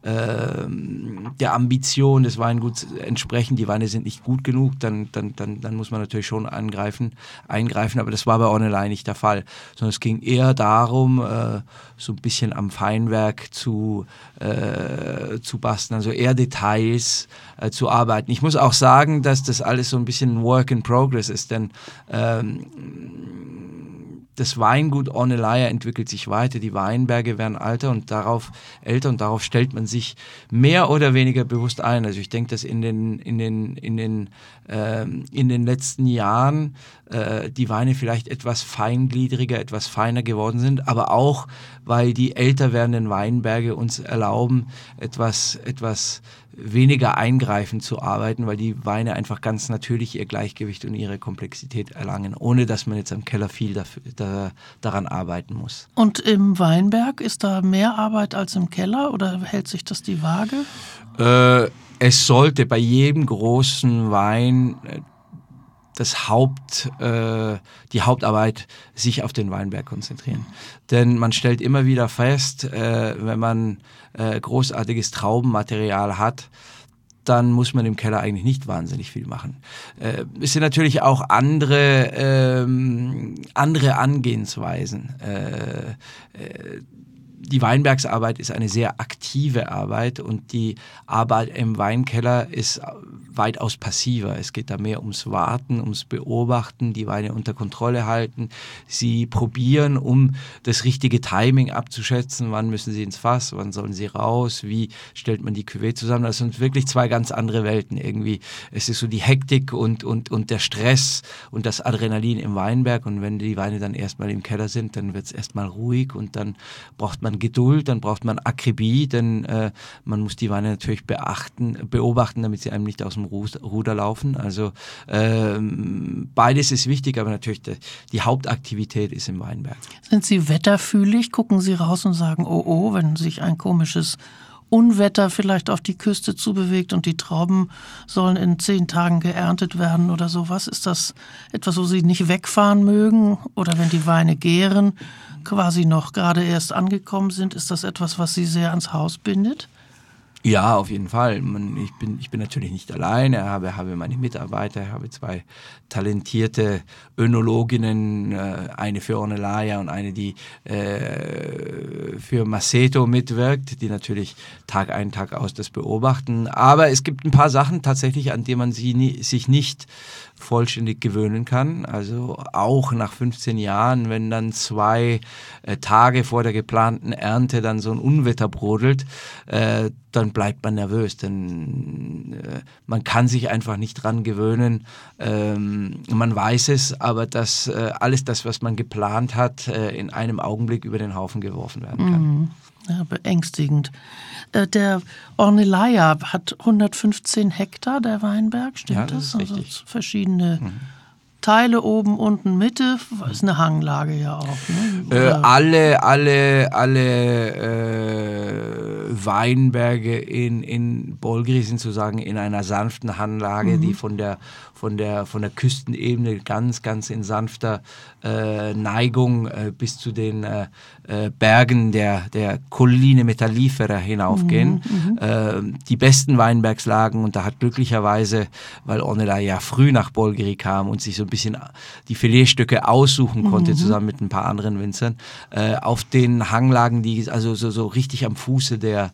der Ambition des Weinguts entsprechen, die Weine sind nicht gut genug, dann, dann, dann, dann muss man natürlich schon angreifen, eingreifen, aber das war bei Ornellaia nicht der Fall, sondern es ging eher darum, äh, so ein bisschen am Feinwerk zu, äh, zu basteln, also eher Details äh, zu arbeiten. Ich muss auch sagen, dass das alles so ein bisschen ein Work in Progress ist, denn ähm, das Weingut Ornellaia entwickelt sich weiter, die Weinberge werden alter und darauf älter und darauf stellt man sich mehr oder weniger bewusst ein. Also ich denke, dass in den in den in den ähm, in den letzten Jahren äh, die Weine vielleicht etwas feingliedriger, etwas feiner geworden sind, aber auch weil die älter werdenden Weinberge uns erlauben, etwas etwas weniger eingreifend zu arbeiten, weil die Weine einfach ganz natürlich ihr Gleichgewicht und ihre Komplexität erlangen, ohne dass man jetzt am Keller viel dafür, da, daran arbeiten muss. Und im Weinberg ist da mehr Arbeit als im Keller oder hält sich das die Waage? Äh, es sollte bei jedem großen Wein das Haupt, äh, die Hauptarbeit sich auf den Weinberg konzentrieren. Denn man stellt immer wieder fest, äh, wenn man äh, großartiges Traubenmaterial hat, dann muss man im Keller eigentlich nicht wahnsinnig viel machen. Äh, es sind natürlich auch andere, ähm, andere Angehensweisen. Äh, äh, Die Weinbergsarbeit ist eine sehr aktive Arbeit und die Arbeit im Weinkeller ist weitaus passiver. Es geht da mehr ums Warten, ums Beobachten, die Weine unter Kontrolle halten. Sie probieren, um das richtige Timing abzuschätzen. Wann müssen sie ins Fass, wann sollen sie raus, wie stellt man die Cuvée zusammen. Das sind wirklich zwei ganz andere Welten irgendwie. Es ist so die Hektik und, und, und der Stress und das Adrenalin im Weinberg. Und wenn die Weine dann erstmal im Keller sind, dann wird es erstmal ruhig und dann braucht man Geduld, dann braucht man Akribie, denn äh, man muss die Weine natürlich beachten, beobachten, damit sie einem nicht aus dem Ruder laufen. Also ähm, beides ist wichtig, aber natürlich die, die Hauptaktivität ist im Weinberg. Sind Sie wetterfühlig? Gucken Sie raus und sagen, oh oh, wenn sich ein komisches Unwetter vielleicht auf die Küste zubewegt und die Trauben sollen in zehn Tagen geerntet werden oder sowas? Ist das etwas, wo Sie nicht wegfahren mögen? Oder wenn die Weine gären, quasi noch gerade erst angekommen sind, ist das etwas, was Sie sehr ans Haus bindet? Ja, auf jeden Fall. Man, ich, bin, ich bin natürlich nicht alleine, ich habe, habe meine Mitarbeiter, ich habe zwei talentierte Önologinnen, äh, eine für Ornellaia und eine, die äh, für Maceto mitwirkt, die natürlich Tag ein, Tag aus das beobachten. Aber es gibt ein paar Sachen tatsächlich, an die man sie nie, sich nicht vollständig gewöhnen kann. Also auch nach fünfzehn Jahren, wenn dann zwei äh, Tage vor der geplanten Ernte dann so ein Unwetter brodelt, äh, dann bleibt man nervös, denn äh, man kann sich einfach nicht dran gewöhnen. Ähm, man weiß es, aber dass äh, alles das, was man geplant hat, äh, in einem Augenblick über den Haufen geworfen werden kann. Mhm. Ja, beängstigend. Äh, der Ornellaia hat hundertfünfzehn Hektar, der Weinberg, stimmt ja, das? das? Ist also richtig. Verschiedene mhm. Teile, oben, unten, Mitte, ist eine Hanglage ja auch. Ne? Äh, alle alle, alle äh, Weinberge in, in Bolgheri sind sozusagen in einer sanften Hanglage, mhm. die von der, von, der, von der Küstenebene ganz, ganz in sanfter äh, Neigung äh, bis zu den äh, äh, Bergen der, der Colline Metallifera hinaufgehen. Mhm, mhm. Äh, die besten Weinbergslagen, und da hat glücklicherweise, weil Ornellaia ja früh nach Bolgheri kam und sich so ein bisschen die Filetstücke aussuchen konnte, mhm. zusammen mit ein paar anderen Winzern, äh, auf den Hanglagen, die also so, so richtig am Fuße der,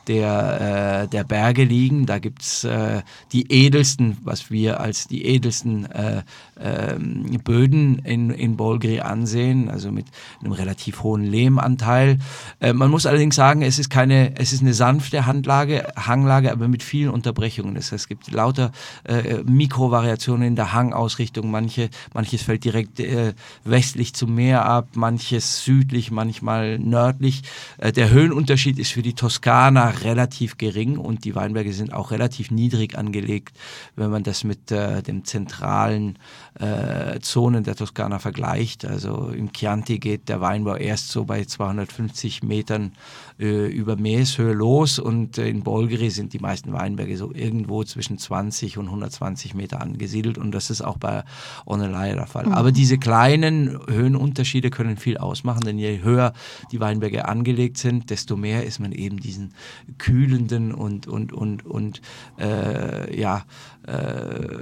der, äh, der Berge liegen. Da gibt es äh, die edelsten, was wir als die edelsten äh, äh, Böden in, in Bolgheri ansehen, also mit einem relativ hohen Lehmanteil. Äh, man muss allerdings sagen, es ist keine, es ist eine sanfte Handlage, Hanglage, aber mit vielen Unterbrechungen. Das heißt, es gibt lauter äh, Mikrovariationen in der Hangausrichtung. Manche, manches fällt direkt äh, westlich zum Meer ab, manches südlich, manchmal nördlich. Äh, der Höhenunterschied ist für die Toskana relativ gering und die Weinberge sind auch relativ niedrig angelegt, wenn man das mit äh, den zentralen äh, Zonen der Toskana vergleicht. Also im Chianti geht der Weinbau erst so bei zweihundertfünfzig Metern äh, über Meereshöhe los und äh, in Bolgheri sind die meisten Weinberge so irgendwo zwischen zwanzig und hundertzwanzig Meter angesiedelt und das ist auch bei Ornellaia der Fall. Mhm. Aber diese kleinen Höhenunterschiede können viel ausmachen, denn je höher die Weinberge angelegt sind, desto mehr ist man eben diesen kühlenden und, und, und, und äh, ja, äh,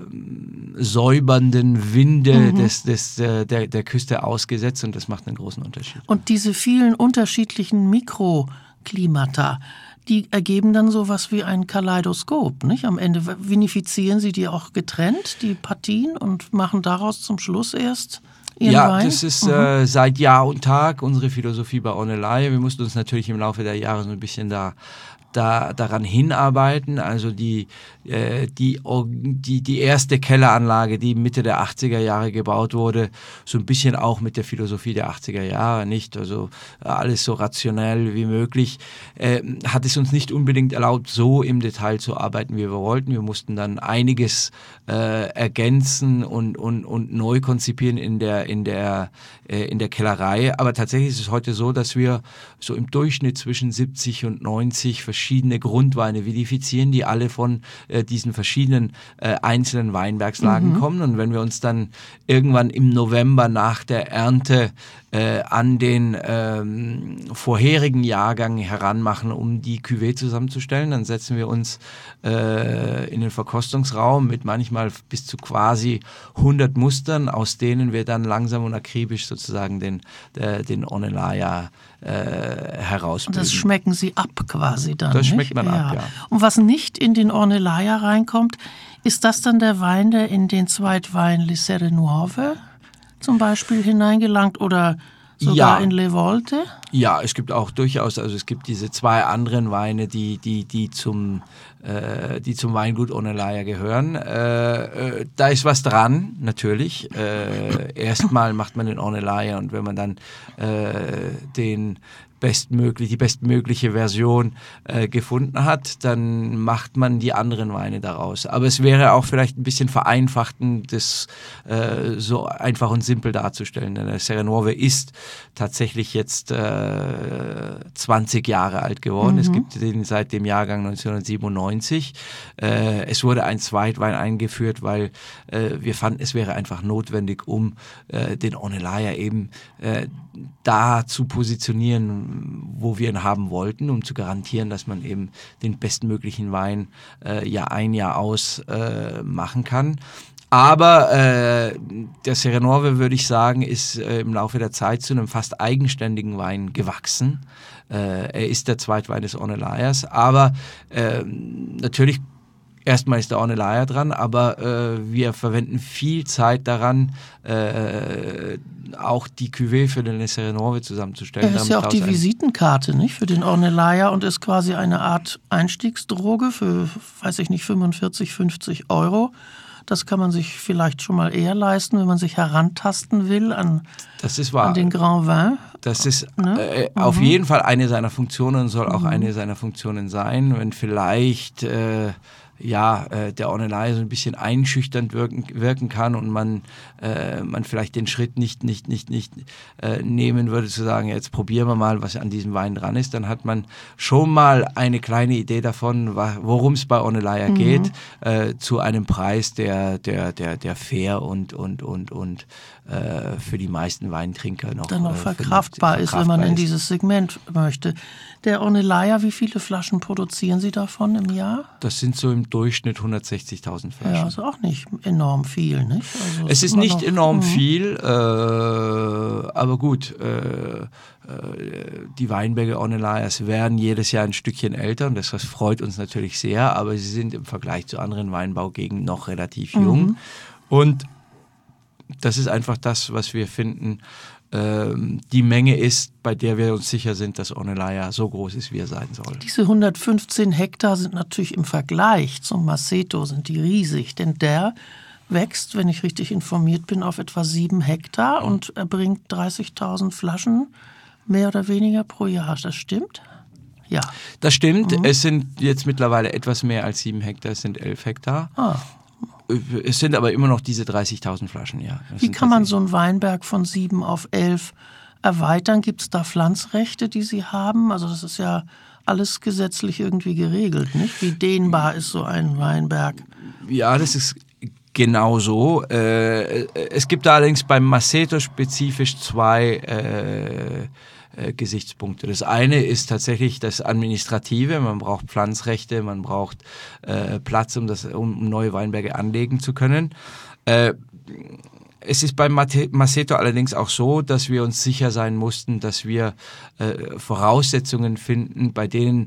säubernden Winde mhm. des, des, äh, der, der Küste ausgesetzt und das macht einen großen Unterschied. Und diese vielen unterschiedlichen Mikroklimata, die ergeben dann sowas wie ein Kaleidoskop, nicht? Am Ende vinifizieren Sie die auch getrennt, die Partien, und machen daraus zum Schluss erst Ihren ja, Wein? Das ist mhm. äh, seit Jahr und Tag unsere Philosophie bei Ornellaia. Wir mussten uns natürlich im Laufe der Jahre so ein bisschen da Da, daran hinarbeiten, also die, äh, die, die, die erste Kelleranlage, die Mitte der achtziger Jahre gebaut wurde, so ein bisschen auch mit der Philosophie der achtziger Jahre, nicht? Also alles so rationell wie möglich, äh, hat es uns nicht unbedingt erlaubt, so im Detail zu arbeiten, wie wir wollten. Wir mussten dann einiges äh, ergänzen und, und, und neu konzipieren in der, in der, äh, in der Kellerei. Aber tatsächlich ist es heute so, dass wir so im Durchschnitt zwischen siebzig und neunzig verschiedene verschiedene Grundweine vinifizieren, die alle von äh, diesen verschiedenen äh, einzelnen Weinbergslagen Mhm. kommen. Und wenn wir uns dann irgendwann im November nach der Ernte äh, an den ähm, vorherigen Jahrgang heranmachen, um die Cuvée zusammenzustellen, dann setzen wir uns äh, in den Verkostungsraum mit manchmal bis zu quasi hundert Mustern, aus denen wir dann langsam und akribisch sozusagen den, äh, den Ornellaia äh, herausbilden. Und das schmecken Sie ab quasi dann, Das nicht? schmeckt man ab, ja. Und was nicht in den Ornellaia reinkommt, ist das dann der Wein, der in den Zweitwein Les Serres Nuove zum Beispiel hineingelangt oder sogar Ja. in Le Volte? Ja, es gibt auch durchaus, also es gibt diese zwei anderen Weine, die, die, die, zum, äh, die zum Weingut Ornellaia gehören. Äh, äh, da ist was dran, natürlich. Äh, erstmal macht man den Ornellaia und wenn man dann äh, den bestmöglich, die bestmögliche Version äh, gefunden hat, dann macht man die anderen Weine daraus. Aber es wäre auch vielleicht ein bisschen vereinfachtend, das äh, so einfach und simpel darzustellen. Denn der Serres Nuove ist tatsächlich jetzt äh, zwanzig Jahre alt geworden. Mhm. Es gibt den seit dem Jahrgang neunzehnhundertsiebenundneunzig. Äh, es wurde ein Zweitwein eingeführt, weil äh, wir fanden, es wäre einfach notwendig, um äh, den Ornellaia eben äh, da zu positionieren, wo wir ihn haben wollten, um zu garantieren, dass man eben den bestmöglichen Wein äh, Jahr ein, Jahr aus äh, machen kann. Aber äh, der Serres Nuove, würde ich sagen, ist äh, im Laufe der Zeit zu einem fast eigenständigen Wein gewachsen. Äh, er ist der Zweitwein des Ornellaias, aber äh, natürlich erstmal ist der Ornellaia dran, aber äh, wir verwenden viel Zeit daran, äh, auch die Cuvée für den Les Serres Nuove zusammenzustellen. Das ist ja auch die Visitenkarte, nicht, für den Ornellaia und ist quasi eine Art Einstiegsdroge für, weiß ich nicht, fünfundvierzig, fünfzig Euro. Das kann man sich vielleicht schon mal eher leisten, wenn man sich herantasten will an, das ist wahr. an den Grand Vin. Das ist ne? äh, mhm. auf jeden Fall eine seiner Funktionen und soll auch mhm. eine seiner Funktionen sein. Wenn vielleicht äh, ja, äh, der Ornellaia so ein bisschen einschüchternd wirken, wirken kann und man, äh, man vielleicht den Schritt nicht, nicht, nicht, nicht äh, nehmen würde, zu sagen, jetzt probieren wir mal, was an diesem Wein dran ist, dann hat man schon mal eine kleine Idee davon, worum es bei Ornellaia mhm. geht, äh, zu einem Preis, der, der, der, der fair und, und, und, und äh, für die meisten Weintrinker noch, dann noch äh, verkraftbar ist, wenn man in dieses Segment möchte. Der Ornellaia, wie viele Flaschen produzieren Sie davon im Jahr? Das sind so im Durchschnitt hundertsechzigtausend Flaschen. Ja, ist auch nicht enorm viel, nicht? Also es ist nicht noch, enorm mh. viel, äh, aber gut, äh, äh, die Weinberge Ornellaias werden jedes Jahr ein Stückchen älter und das, das freut uns natürlich sehr, aber sie sind im Vergleich zu anderen Weinbaugegenden noch relativ jung. Mhm. Und das ist einfach das, was wir finden, ähm, die Menge ist, bei der wir uns sicher sind, dass Ornellaia so groß ist, wie er sein soll. Diese hundertfünfzehn Hektar sind natürlich im Vergleich zum Maceto sind die riesig, denn der wächst, wenn ich richtig informiert bin, auf etwa sieben Hektar mhm. und er bringt dreißigtausend Flaschen mehr oder weniger pro Jahr. Das stimmt? Ja. Das stimmt. Mhm. Es sind jetzt mittlerweile etwas mehr als sieben Hektar, es sind elf Hektar. Ah. Es sind aber immer noch diese dreißigtausend Flaschen, ja. Das Wie kann man so einen Weinberg von sieben auf elf erweitern? Gibt es da Pflanzrechte, die Sie haben? Also das ist ja alles gesetzlich irgendwie geregelt, nicht? Wie dehnbar ist so ein Weinberg? Ja, das ist genau so. Äh, es gibt allerdings beim Maceto spezifisch zwei äh, äh, Gesichtspunkte. Das eine ist tatsächlich das Administrative. Man braucht Pflanzrechte, man braucht äh, Platz, um, das, um neue Weinberge anlegen zu können. Äh, Es ist beim Maceto allerdings auch so, dass wir uns sicher sein mussten, dass wir äh, Voraussetzungen finden, bei denen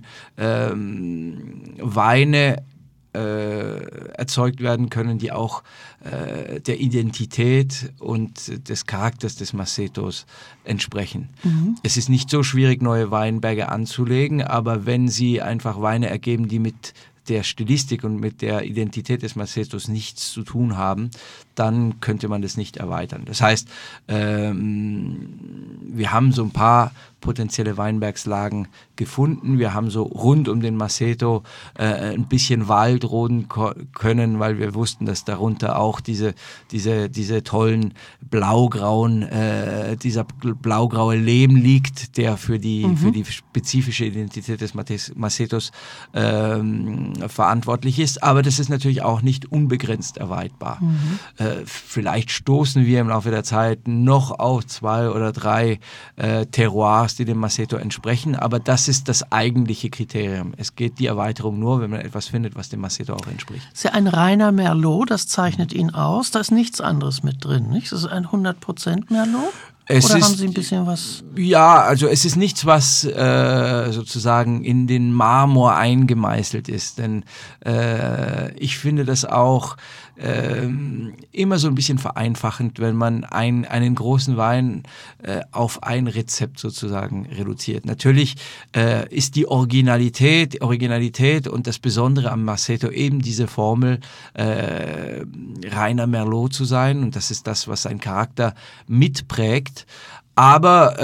ähm, Weine äh, erzeugt werden können, die auch äh, der Identität und des Charakters des Macetos entsprechen. Mhm. Es ist nicht so schwierig, neue Weinberge anzulegen, aber wenn sie einfach Weine ergeben, die mit der Stilistik und mit der Identität des Macetos nichts zu tun haben, dann könnte man das nicht erweitern. Das heißt, ähm, wir haben so ein paar potenzielle Weinbergslagen gefunden. Wir haben so rund um den Maceto äh, ein bisschen Wald roden ko- können, weil wir wussten, dass darunter auch diese, diese, diese tollen blaugrauen, äh, dieser blaugraue Lehm liegt, der für die, mhm. für die spezifische Identität des Macetos ähm, verantwortlich ist. Aber das ist natürlich auch nicht unbegrenzt erweiterbar. Mhm. Äh, vielleicht stoßen wir im Laufe der Zeit noch auf zwei oder drei äh, Terroirs, die dem Maceto entsprechen. Aber das ist das eigentliche Kriterium. Es geht die Erweiterung nur, wenn man etwas findet, was dem Maceto auch entspricht. Das ist ja ein reiner Merlot, das zeichnet ihn aus. Da ist nichts anderes mit drin, nicht? Das ist ein hundert Prozent Merlot? Es Oder ist, haben Sie ein bisschen was? Ja, also es ist nichts, was äh, sozusagen in den Marmor eingemeißelt ist. Denn äh, ich finde das auch äh, immer so ein bisschen vereinfachend, wenn man ein, einen großen Wein äh, auf ein Rezept sozusagen reduziert. Natürlich äh, ist die Originalität, Originalität und das Besondere am Maceto eben diese Formel, äh, reiner Merlot zu sein. Und das ist das, was seinen Charakter mitprägt. Aber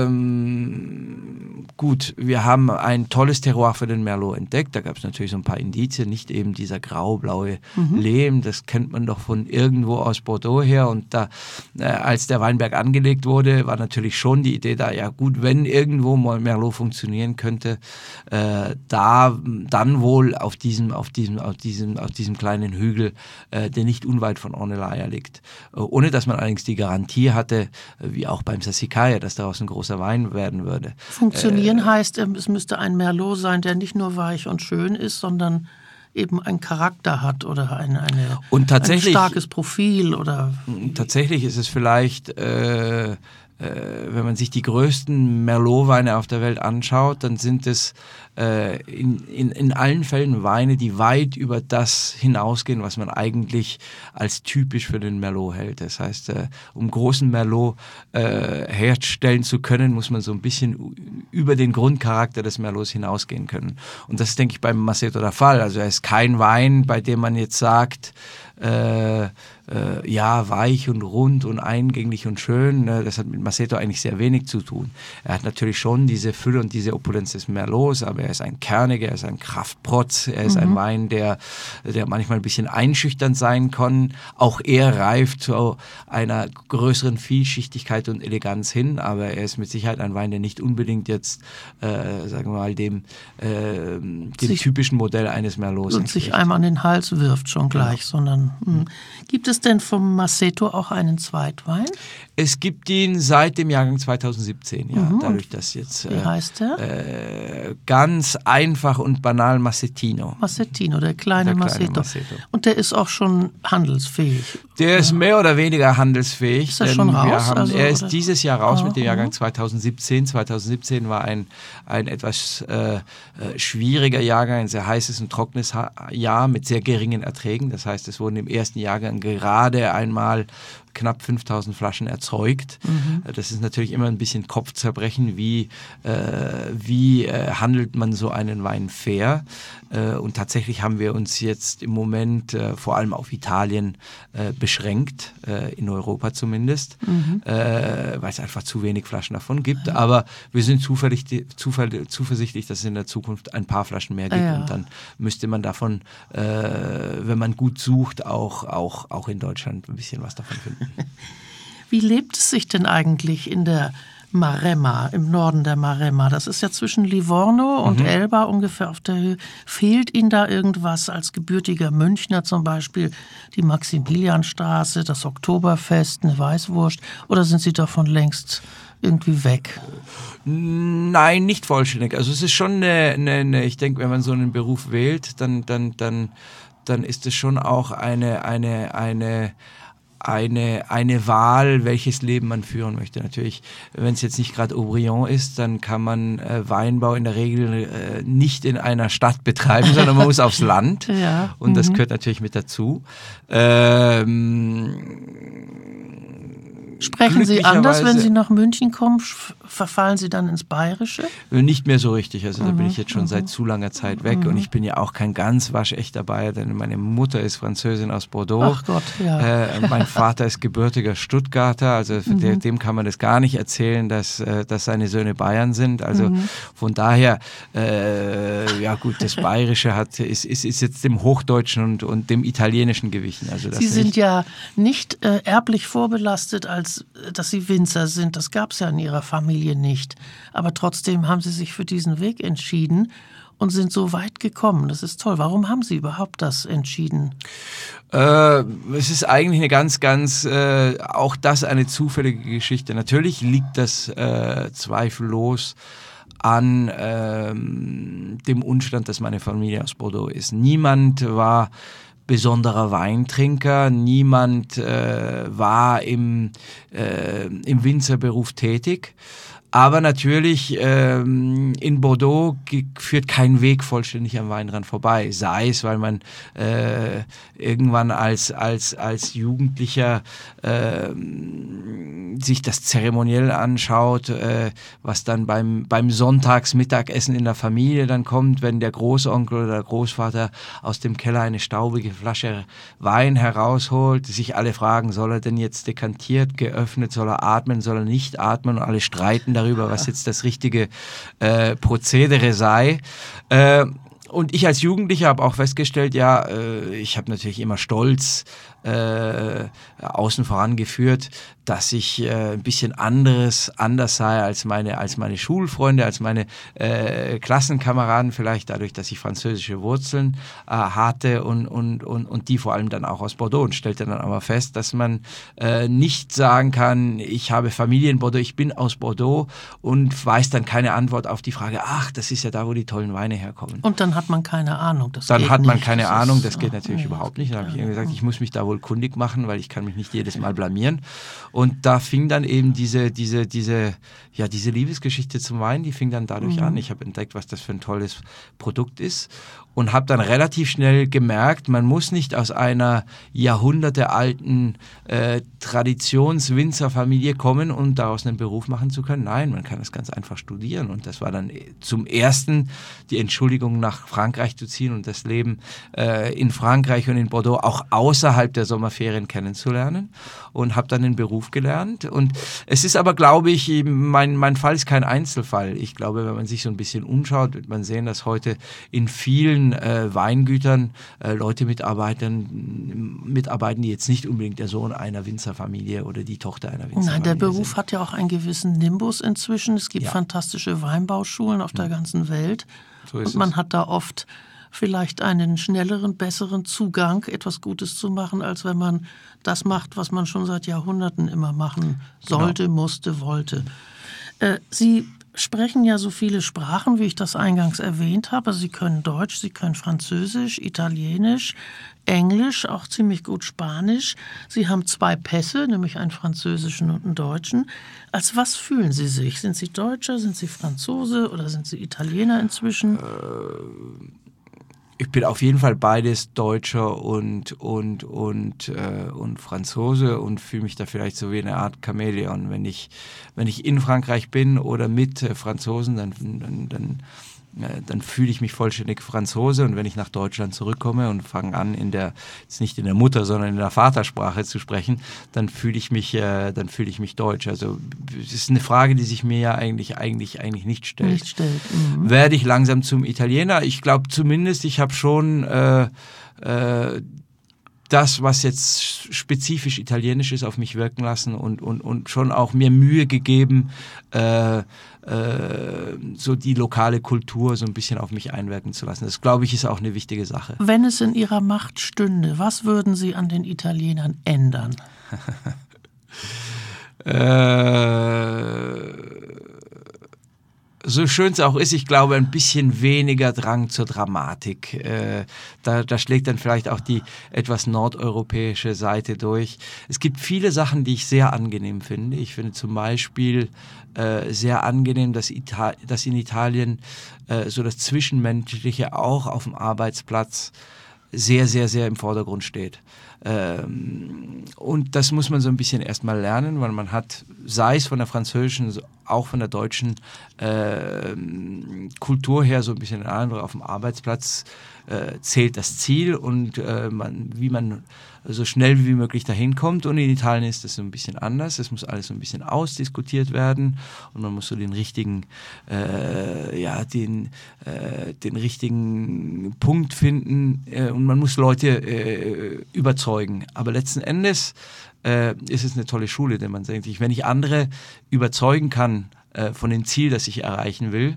ähm, gut, wir haben ein tolles Terroir für den Merlot entdeckt. Da gab es natürlich so ein paar Indizien, nicht eben dieser grau-blaue mhm. Lehm. Das kennt man doch von irgendwo aus Bordeaux her. Und da, äh, als der Weinberg angelegt wurde, war natürlich schon die Idee da, ja gut, wenn irgendwo mal Merlot funktionieren könnte, äh, da dann wohl auf diesem, auf diesem, auf diesem, auf diesem kleinen Hügel, äh, der nicht unweit von Ornellaia liegt. Äh, ohne dass man allerdings die Garantie hatte, äh, wie auch beim Sassicaia, dass daraus ein großer Wein werden würde. Funktionieren äh, heißt, es müsste ein Merlot sein, der nicht nur weich und schön ist, sondern eben einen Charakter hat oder eine, eine, und tatsächlich, ein starkes Profil. Oder tatsächlich ist es vielleicht, äh, äh, wenn man sich die größten Merlot-Weine auf der Welt anschaut, dann sind es äh, in, in, in allen Fällen Weine, die weit über das hinausgehen, was man eigentlich als typisch für den Merlot hält. Das heißt, äh, um großen Merlot äh, herstellen zu können, muss man so ein bisschen über den Grundcharakter des Merlots hinausgehen können. Und das ist, denke ich, beim Maceto der Fall. Also er ist kein Wein, bei dem man jetzt sagt, äh, äh, ja, weich und rund und eingänglich und schön. Ne? Das hat mit Maceto eigentlich sehr wenig zu tun. Er hat natürlich schon diese Fülle und diese Opulenz des Merlots, aber er ist ein kerniger, er ist ein Kraftprotz, er ist mhm. ein Wein, der, der manchmal ein bisschen einschüchternd sein kann. Auch er reift zu einer größeren Vielschichtigkeit und Eleganz hin, aber er ist mit Sicherheit ein Wein, der nicht unbedingt jetzt, äh, sagen wir mal, dem, äh, dem sich, typischen Modell eines Merlots und sich einem an den Hals wirft schon gleich, ja. sondern mh. Gibt es denn vom Maceto auch einen Zweitwein? Es gibt ihn seit dem Jahrgang zweitausendsiebzehn, ja, mhm. dadurch, dass jetzt äh, wie heißt der? Äh, ganz einfach und banal Macetino. Macetino, der kleine, der kleine Maceto. Maceto. Und der ist auch schon handelsfähig. Der ist mehr oder weniger handelsfähig. Ist er schon raus? Haben, also, er ist oder? dieses Jahr raus oh, mit dem Jahrgang oh. zweitausendsiebzehn. zweitausendsiebzehn war ein, ein etwas äh, schwieriger Jahrgang, ein sehr heißes und trockenes Jahr mit sehr geringen Erträgen. Das heißt, es wurden im ersten Jahrgang gerade einmal knapp fünftausend Flaschen erzeugt. Mhm. Das ist natürlich immer ein bisschen Kopfzerbrechen, wie, äh, wie äh, handelt man so einen Wein fair. Äh, und tatsächlich haben wir uns jetzt im Moment äh, vor allem auf Italien äh, beschränkt, äh, in Europa zumindest, mhm. äh, weil es einfach zu wenig Flaschen davon gibt. Ja. Aber wir sind zuversichtlich, zuversichtlich, dass es in der Zukunft ein paar Flaschen mehr gibt. Ja. Und dann müsste man davon, äh, wenn man gut sucht, auch, auch, auch in Deutschland ein bisschen was davon finden. Wie lebt es sich denn eigentlich in der Maremma, im Norden der Maremma? Das ist ja zwischen Livorno und mhm. Elba ungefähr auf der Höhe. Fehlt Ihnen da irgendwas als gebürtiger Münchner, zum Beispiel die Maximilianstraße, das Oktoberfest, eine Weißwurst? Oder sind Sie davon längst irgendwie weg? Nein, nicht vollständig. Also es ist schon eine, eine, eine ich denke, wenn man so einen Beruf wählt, dann, dann, dann, dann ist es schon auch eine, eine, eine Eine, eine Wahl, welches Leben man führen möchte. Natürlich, wenn es jetzt nicht gerade Aubryon ist, dann kann man äh, Weinbau in der Regel äh, nicht in einer Stadt betreiben, sondern man muss aufs Land. Ja. Und mhm. das gehört natürlich mit dazu. Ähm, Sprechen Sie anders, wenn Sie nach München kommen? Verfallen Sie dann ins Bayerische? Nicht mehr so richtig. Also da mhm. bin ich jetzt schon mhm. seit zu langer Zeit weg. Mhm. Und ich bin ja auch kein ganz waschechter Bayer, denn meine Mutter ist Französin aus Bordeaux. Ach Gott, ja. Äh, mein Vater ist gebürtiger Stuttgarter. Also mhm. der, dem kann man das gar nicht erzählen, dass, äh, dass seine Söhne Bayern sind. Also mhm. von daher, äh, ja gut, das Bayerische hat, ist, ist, ist jetzt dem Hochdeutschen und, und dem Italienischen gewichen. Also das Sie sind nicht. ja nicht äh, erblich vorbelastet, als dass Sie Winzer sind. Das gab es ja in Ihrer Familie nicht. Aber trotzdem haben Sie sich für diesen Weg entschieden. und sind so weit gekommen. Das ist toll. Warum haben Sie überhaupt das entschieden? Äh, es ist eigentlich eine ganz, ganz, äh, auch das eine zufällige Geschichte. Natürlich liegt das äh, zweifellos an ähm, dem Umstand, dass meine Familie aus Bordeaux ist. Niemand war besonderer Weintrinker, niemand äh, war im, äh, im Winzerberuf tätig. Aber natürlich, ähm, in Bordeaux g- führt kein Weg vollständig am Weinrand vorbei. Sei es, weil man äh, irgendwann als, als, als Jugendlicher äh, sich das zeremoniell anschaut, äh, was dann beim, beim Sonntagsmittagessen in der Familie dann kommt, wenn der Großonkel oder der Großvater aus dem Keller eine staubige Flasche Wein herausholt, sich alle fragen, soll er denn jetzt dekantiert, geöffnet, soll er atmen, soll er nicht atmen, und alle streiten darüber, was jetzt das richtige äh, Prozedere sei. Äh, und ich als Jugendlicher habe auch festgestellt, ja, äh, ich habe natürlich immer stolz äh, außen vorangeführt, dass ich äh, ein bisschen anderes, anders sei als meine, als meine Schulfreunde, als meine äh, Klassenkameraden, vielleicht dadurch, dass ich französische Wurzeln äh, hatte und, und, und, und die vor allem dann auch aus Bordeaux, und stellte dann aber fest, dass man äh, nicht sagen kann, ich habe Familie in Bordeaux, ich bin aus Bordeaux, und weiß dann keine Antwort auf die Frage, ach, das ist ja da, wo die tollen Weine herkommen. Und dann hat man keine Ahnung. Das dann geht hat man nicht. keine das Ahnung, ist, das geht oh, natürlich nee, überhaupt nicht. Dann habe ich ja. irgendwie gesagt, ich muss mich da wohl kundig machen, weil ich kann mich nicht jedes Mal blamieren. Und da fing dann eben diese, diese, diese, ja, diese Liebesgeschichte zum Wein, die fing dann dadurch Mhm. an. Ich habe entdeckt, was das für ein tolles Produkt ist, und habe dann relativ schnell gemerkt, man muss nicht aus einer jahrhundertealten äh, Traditions-Winzerfamilie kommen, um daraus einen Beruf machen zu können. Nein, man kann das ganz einfach studieren, und das war dann zum ersten die Entschuldigung, nach Frankreich zu ziehen und das Leben äh, in Frankreich und in Bordeaux auch außerhalb der Sommerferien kennenzulernen, und habe dann den Beruf gelernt. Und es ist aber, glaube ich, mein, mein Fall ist kein Einzelfall. Ich glaube, wenn man sich so ein bisschen umschaut, wird man sehen, dass heute in vielen äh, Weingütern äh, Leute mitarbeiten, mitarbeiten, die jetzt nicht unbedingt der Sohn einer Winzerfamilie oder die Tochter einer Winzerfamilie Nein, der Beruf sind. hat ja auch einen gewissen Nimbus inzwischen. Es gibt Ja. fantastische Weinbauschulen auf der ganzen Welt. So ist Und man es. hat da oft vielleicht einen schnelleren, besseren Zugang, etwas Gutes zu machen, als wenn man das macht, was man schon seit Jahrhunderten immer machen sollte, Genau. musste, wollte. Äh, Sie sprechen ja so viele Sprachen, wie ich das eingangs erwähnt habe. Sie können Deutsch, Sie können Französisch, Italienisch, Englisch, auch ziemlich gut Spanisch. Sie haben zwei Pässe, nämlich einen französischen und einen deutschen. Als was fühlen Sie sich? Sind Sie Deutscher, sind Sie Franzose oder sind Sie Italiener inzwischen? Ich bin auf jeden Fall beides, Deutscher und, und, und, äh, und Franzose, und fühle mich da vielleicht so wie eine Art Chamäleon. Wenn ich, wenn ich in Frankreich bin oder mit äh, Franzosen, dann, dann, dann, äh, dann fühle ich mich vollständig Franzose, und wenn ich nach Deutschland zurückkomme und fange an, in der, jetzt nicht in der Mutter, sondern in der Vatersprache zu sprechen, dann fühle ich mich, äh, dann fühle ich mich deutsch. Also es ist eine Frage, die sich mir ja eigentlich, eigentlich, eigentlich nicht stellt. Nicht stellt. Mhm. Werde ich langsam zum Italiener? Ich glaube zumindest, ich habe schon äh, äh, das, was jetzt spezifisch italienisch ist, auf mich wirken lassen, und, und, und schon auch mir Mühe gegeben, äh, äh, so die lokale Kultur so ein bisschen auf mich einwirken zu lassen. Das, glaube ich, ist auch eine wichtige Sache. Wenn es in Ihrer Macht stünde, was würden Sie an den Italienern ändern? äh, So schön es auch ist, ich glaube, ein bisschen weniger Drang zur Dramatik. Äh, da, da schlägt dann vielleicht auch die etwas nordeuropäische Seite durch. Es gibt viele Sachen, die ich sehr angenehm finde. Ich finde zum Beispiel äh, sehr angenehm, dass, Ita- dass in Italien äh, so das Zwischenmenschliche auch auf dem Arbeitsplatz sehr, sehr, sehr im Vordergrund steht. Ähm, und das muss man so ein bisschen erstmal lernen, weil man hat, sei es von der französischen, auch von der deutschen äh, Kultur her so ein bisschen den Eindruck, auf dem Arbeitsplatz äh, zählt das Ziel und äh, man, wie man so schnell wie möglich dahin kommt. Und in Italien ist das so ein bisschen anders. Es muss alles so ein bisschen ausdiskutiert werden und man muss so den richtigen, äh, ja, den, äh, den richtigen Punkt finden äh, und man muss Leute äh, überzeugen. Aber letzten Endes äh, ist es eine tolle Schule, denn man denkt sich, wenn ich andere überzeugen kann, äh, von dem Ziel, das ich erreichen will.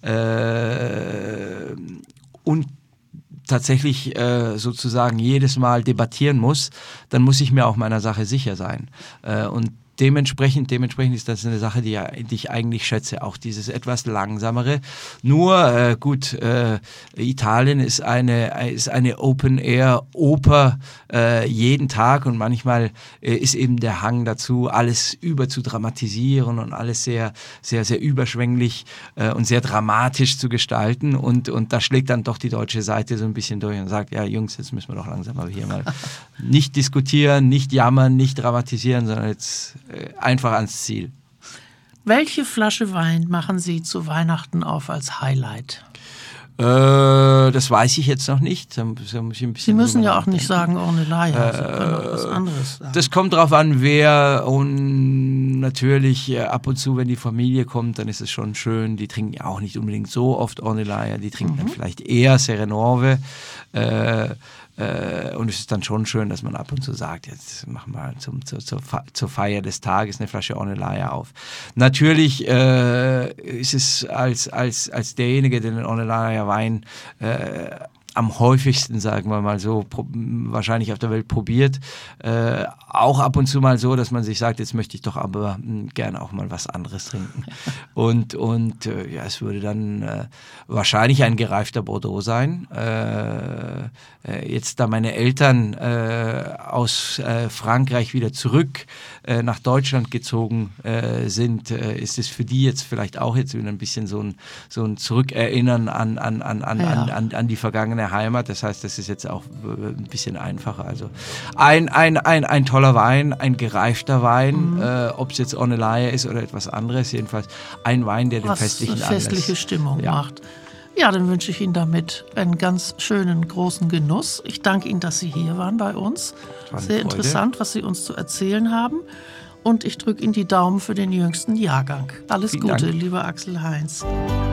Äh, und tatsächlich äh, sozusagen jedes Mal debattieren muss, dann muss ich mir auch meiner Sache sicher sein. Äh, und Dementsprechend, dementsprechend ist das eine Sache, die, die ich eigentlich schätze, auch dieses etwas langsamere. Nur, äh, gut, äh, Italien ist eine, ist eine Open-Air-Oper äh, jeden Tag und manchmal äh, ist eben der Hang dazu, alles über zu dramatisieren und alles sehr, sehr, sehr überschwänglich äh, und sehr dramatisch zu gestalten und, und da schlägt dann doch die deutsche Seite so ein bisschen durch und sagt, ja Jungs, jetzt müssen wir doch langsam mal hier mal nicht diskutieren, nicht jammern, nicht dramatisieren, sondern jetzt einfach ans Ziel. Welche Flasche Wein machen Sie zu Weihnachten auf als Highlight? Äh, das weiß ich jetzt noch nicht. Da muss ich ein bisschen Sie müssen ja auch nicht sagen Ornellaia, Sie können auch was anderes sagen. Das kommt drauf an, wer, und natürlich äh, ab und zu, wenn die Familie kommt, dann ist es schon schön. Die trinken ja auch nicht unbedingt so oft Ornellaia, die trinken mhm. dann vielleicht eher Serenove. Äh, Und es ist dann schon schön, dass man ab und zu sagt, jetzt machen wir zum, zur, zur Feier des Tages eine Flasche Ornellaia auf. Natürlich äh, ist es als, als, als derjenige, der den Ornellaia-Wein äh, am häufigsten, sagen wir mal so, pro, wahrscheinlich auf der Welt probiert. Äh, auch ab und zu mal so, dass man sich sagt, jetzt möchte ich doch aber mh, gerne auch mal was anderes trinken. Und, und äh, ja, es würde dann äh, wahrscheinlich ein gereifter Bordeaux sein. Äh, äh, jetzt, da meine Eltern äh, aus äh, Frankreich wieder zurück äh, nach Deutschland gezogen äh, sind, äh, ist es für die jetzt vielleicht auch jetzt wieder ein bisschen so ein, so ein Zurückerinnern an, an, an, an, ja. an, an, an die Vergangenheit. Heimat, das heißt, das ist jetzt auch ein bisschen einfacher. Also ein, ein, ein, ein toller Wein, ein gereifter Wein, mhm. äh, ob es jetzt Ornellaia ist oder etwas anderes, jedenfalls ein Wein, der den Was festlichen eine festliche Anlass, Stimmung ja. macht. Ja, dann wünsche ich Ihnen damit einen ganz schönen, großen Genuss. Ich danke Ihnen, dass Sie hier waren bei uns. Sehr Freude. Interessant, was Sie uns zu erzählen haben. Und ich drücke Ihnen die Daumen für den jüngsten Jahrgang. Alles Vielen Gute, Dank. lieber Axel Heinz.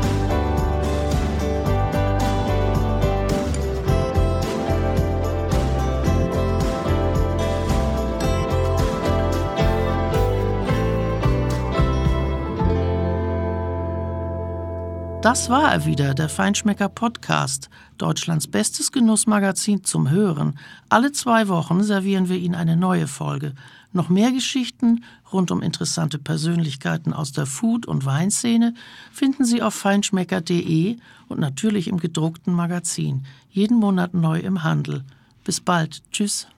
Das war er wieder, der Feinschmecker-Podcast, Deutschlands bestes Genussmagazin zum Hören. Alle zwei Wochen servieren wir Ihnen eine neue Folge. Noch mehr Geschichten rund um interessante Persönlichkeiten aus der Food- und Weinszene finden Sie auf feinschmecker punkt de und natürlich im gedruckten Magazin. Jeden Monat neu im Handel. Bis bald. Tschüss.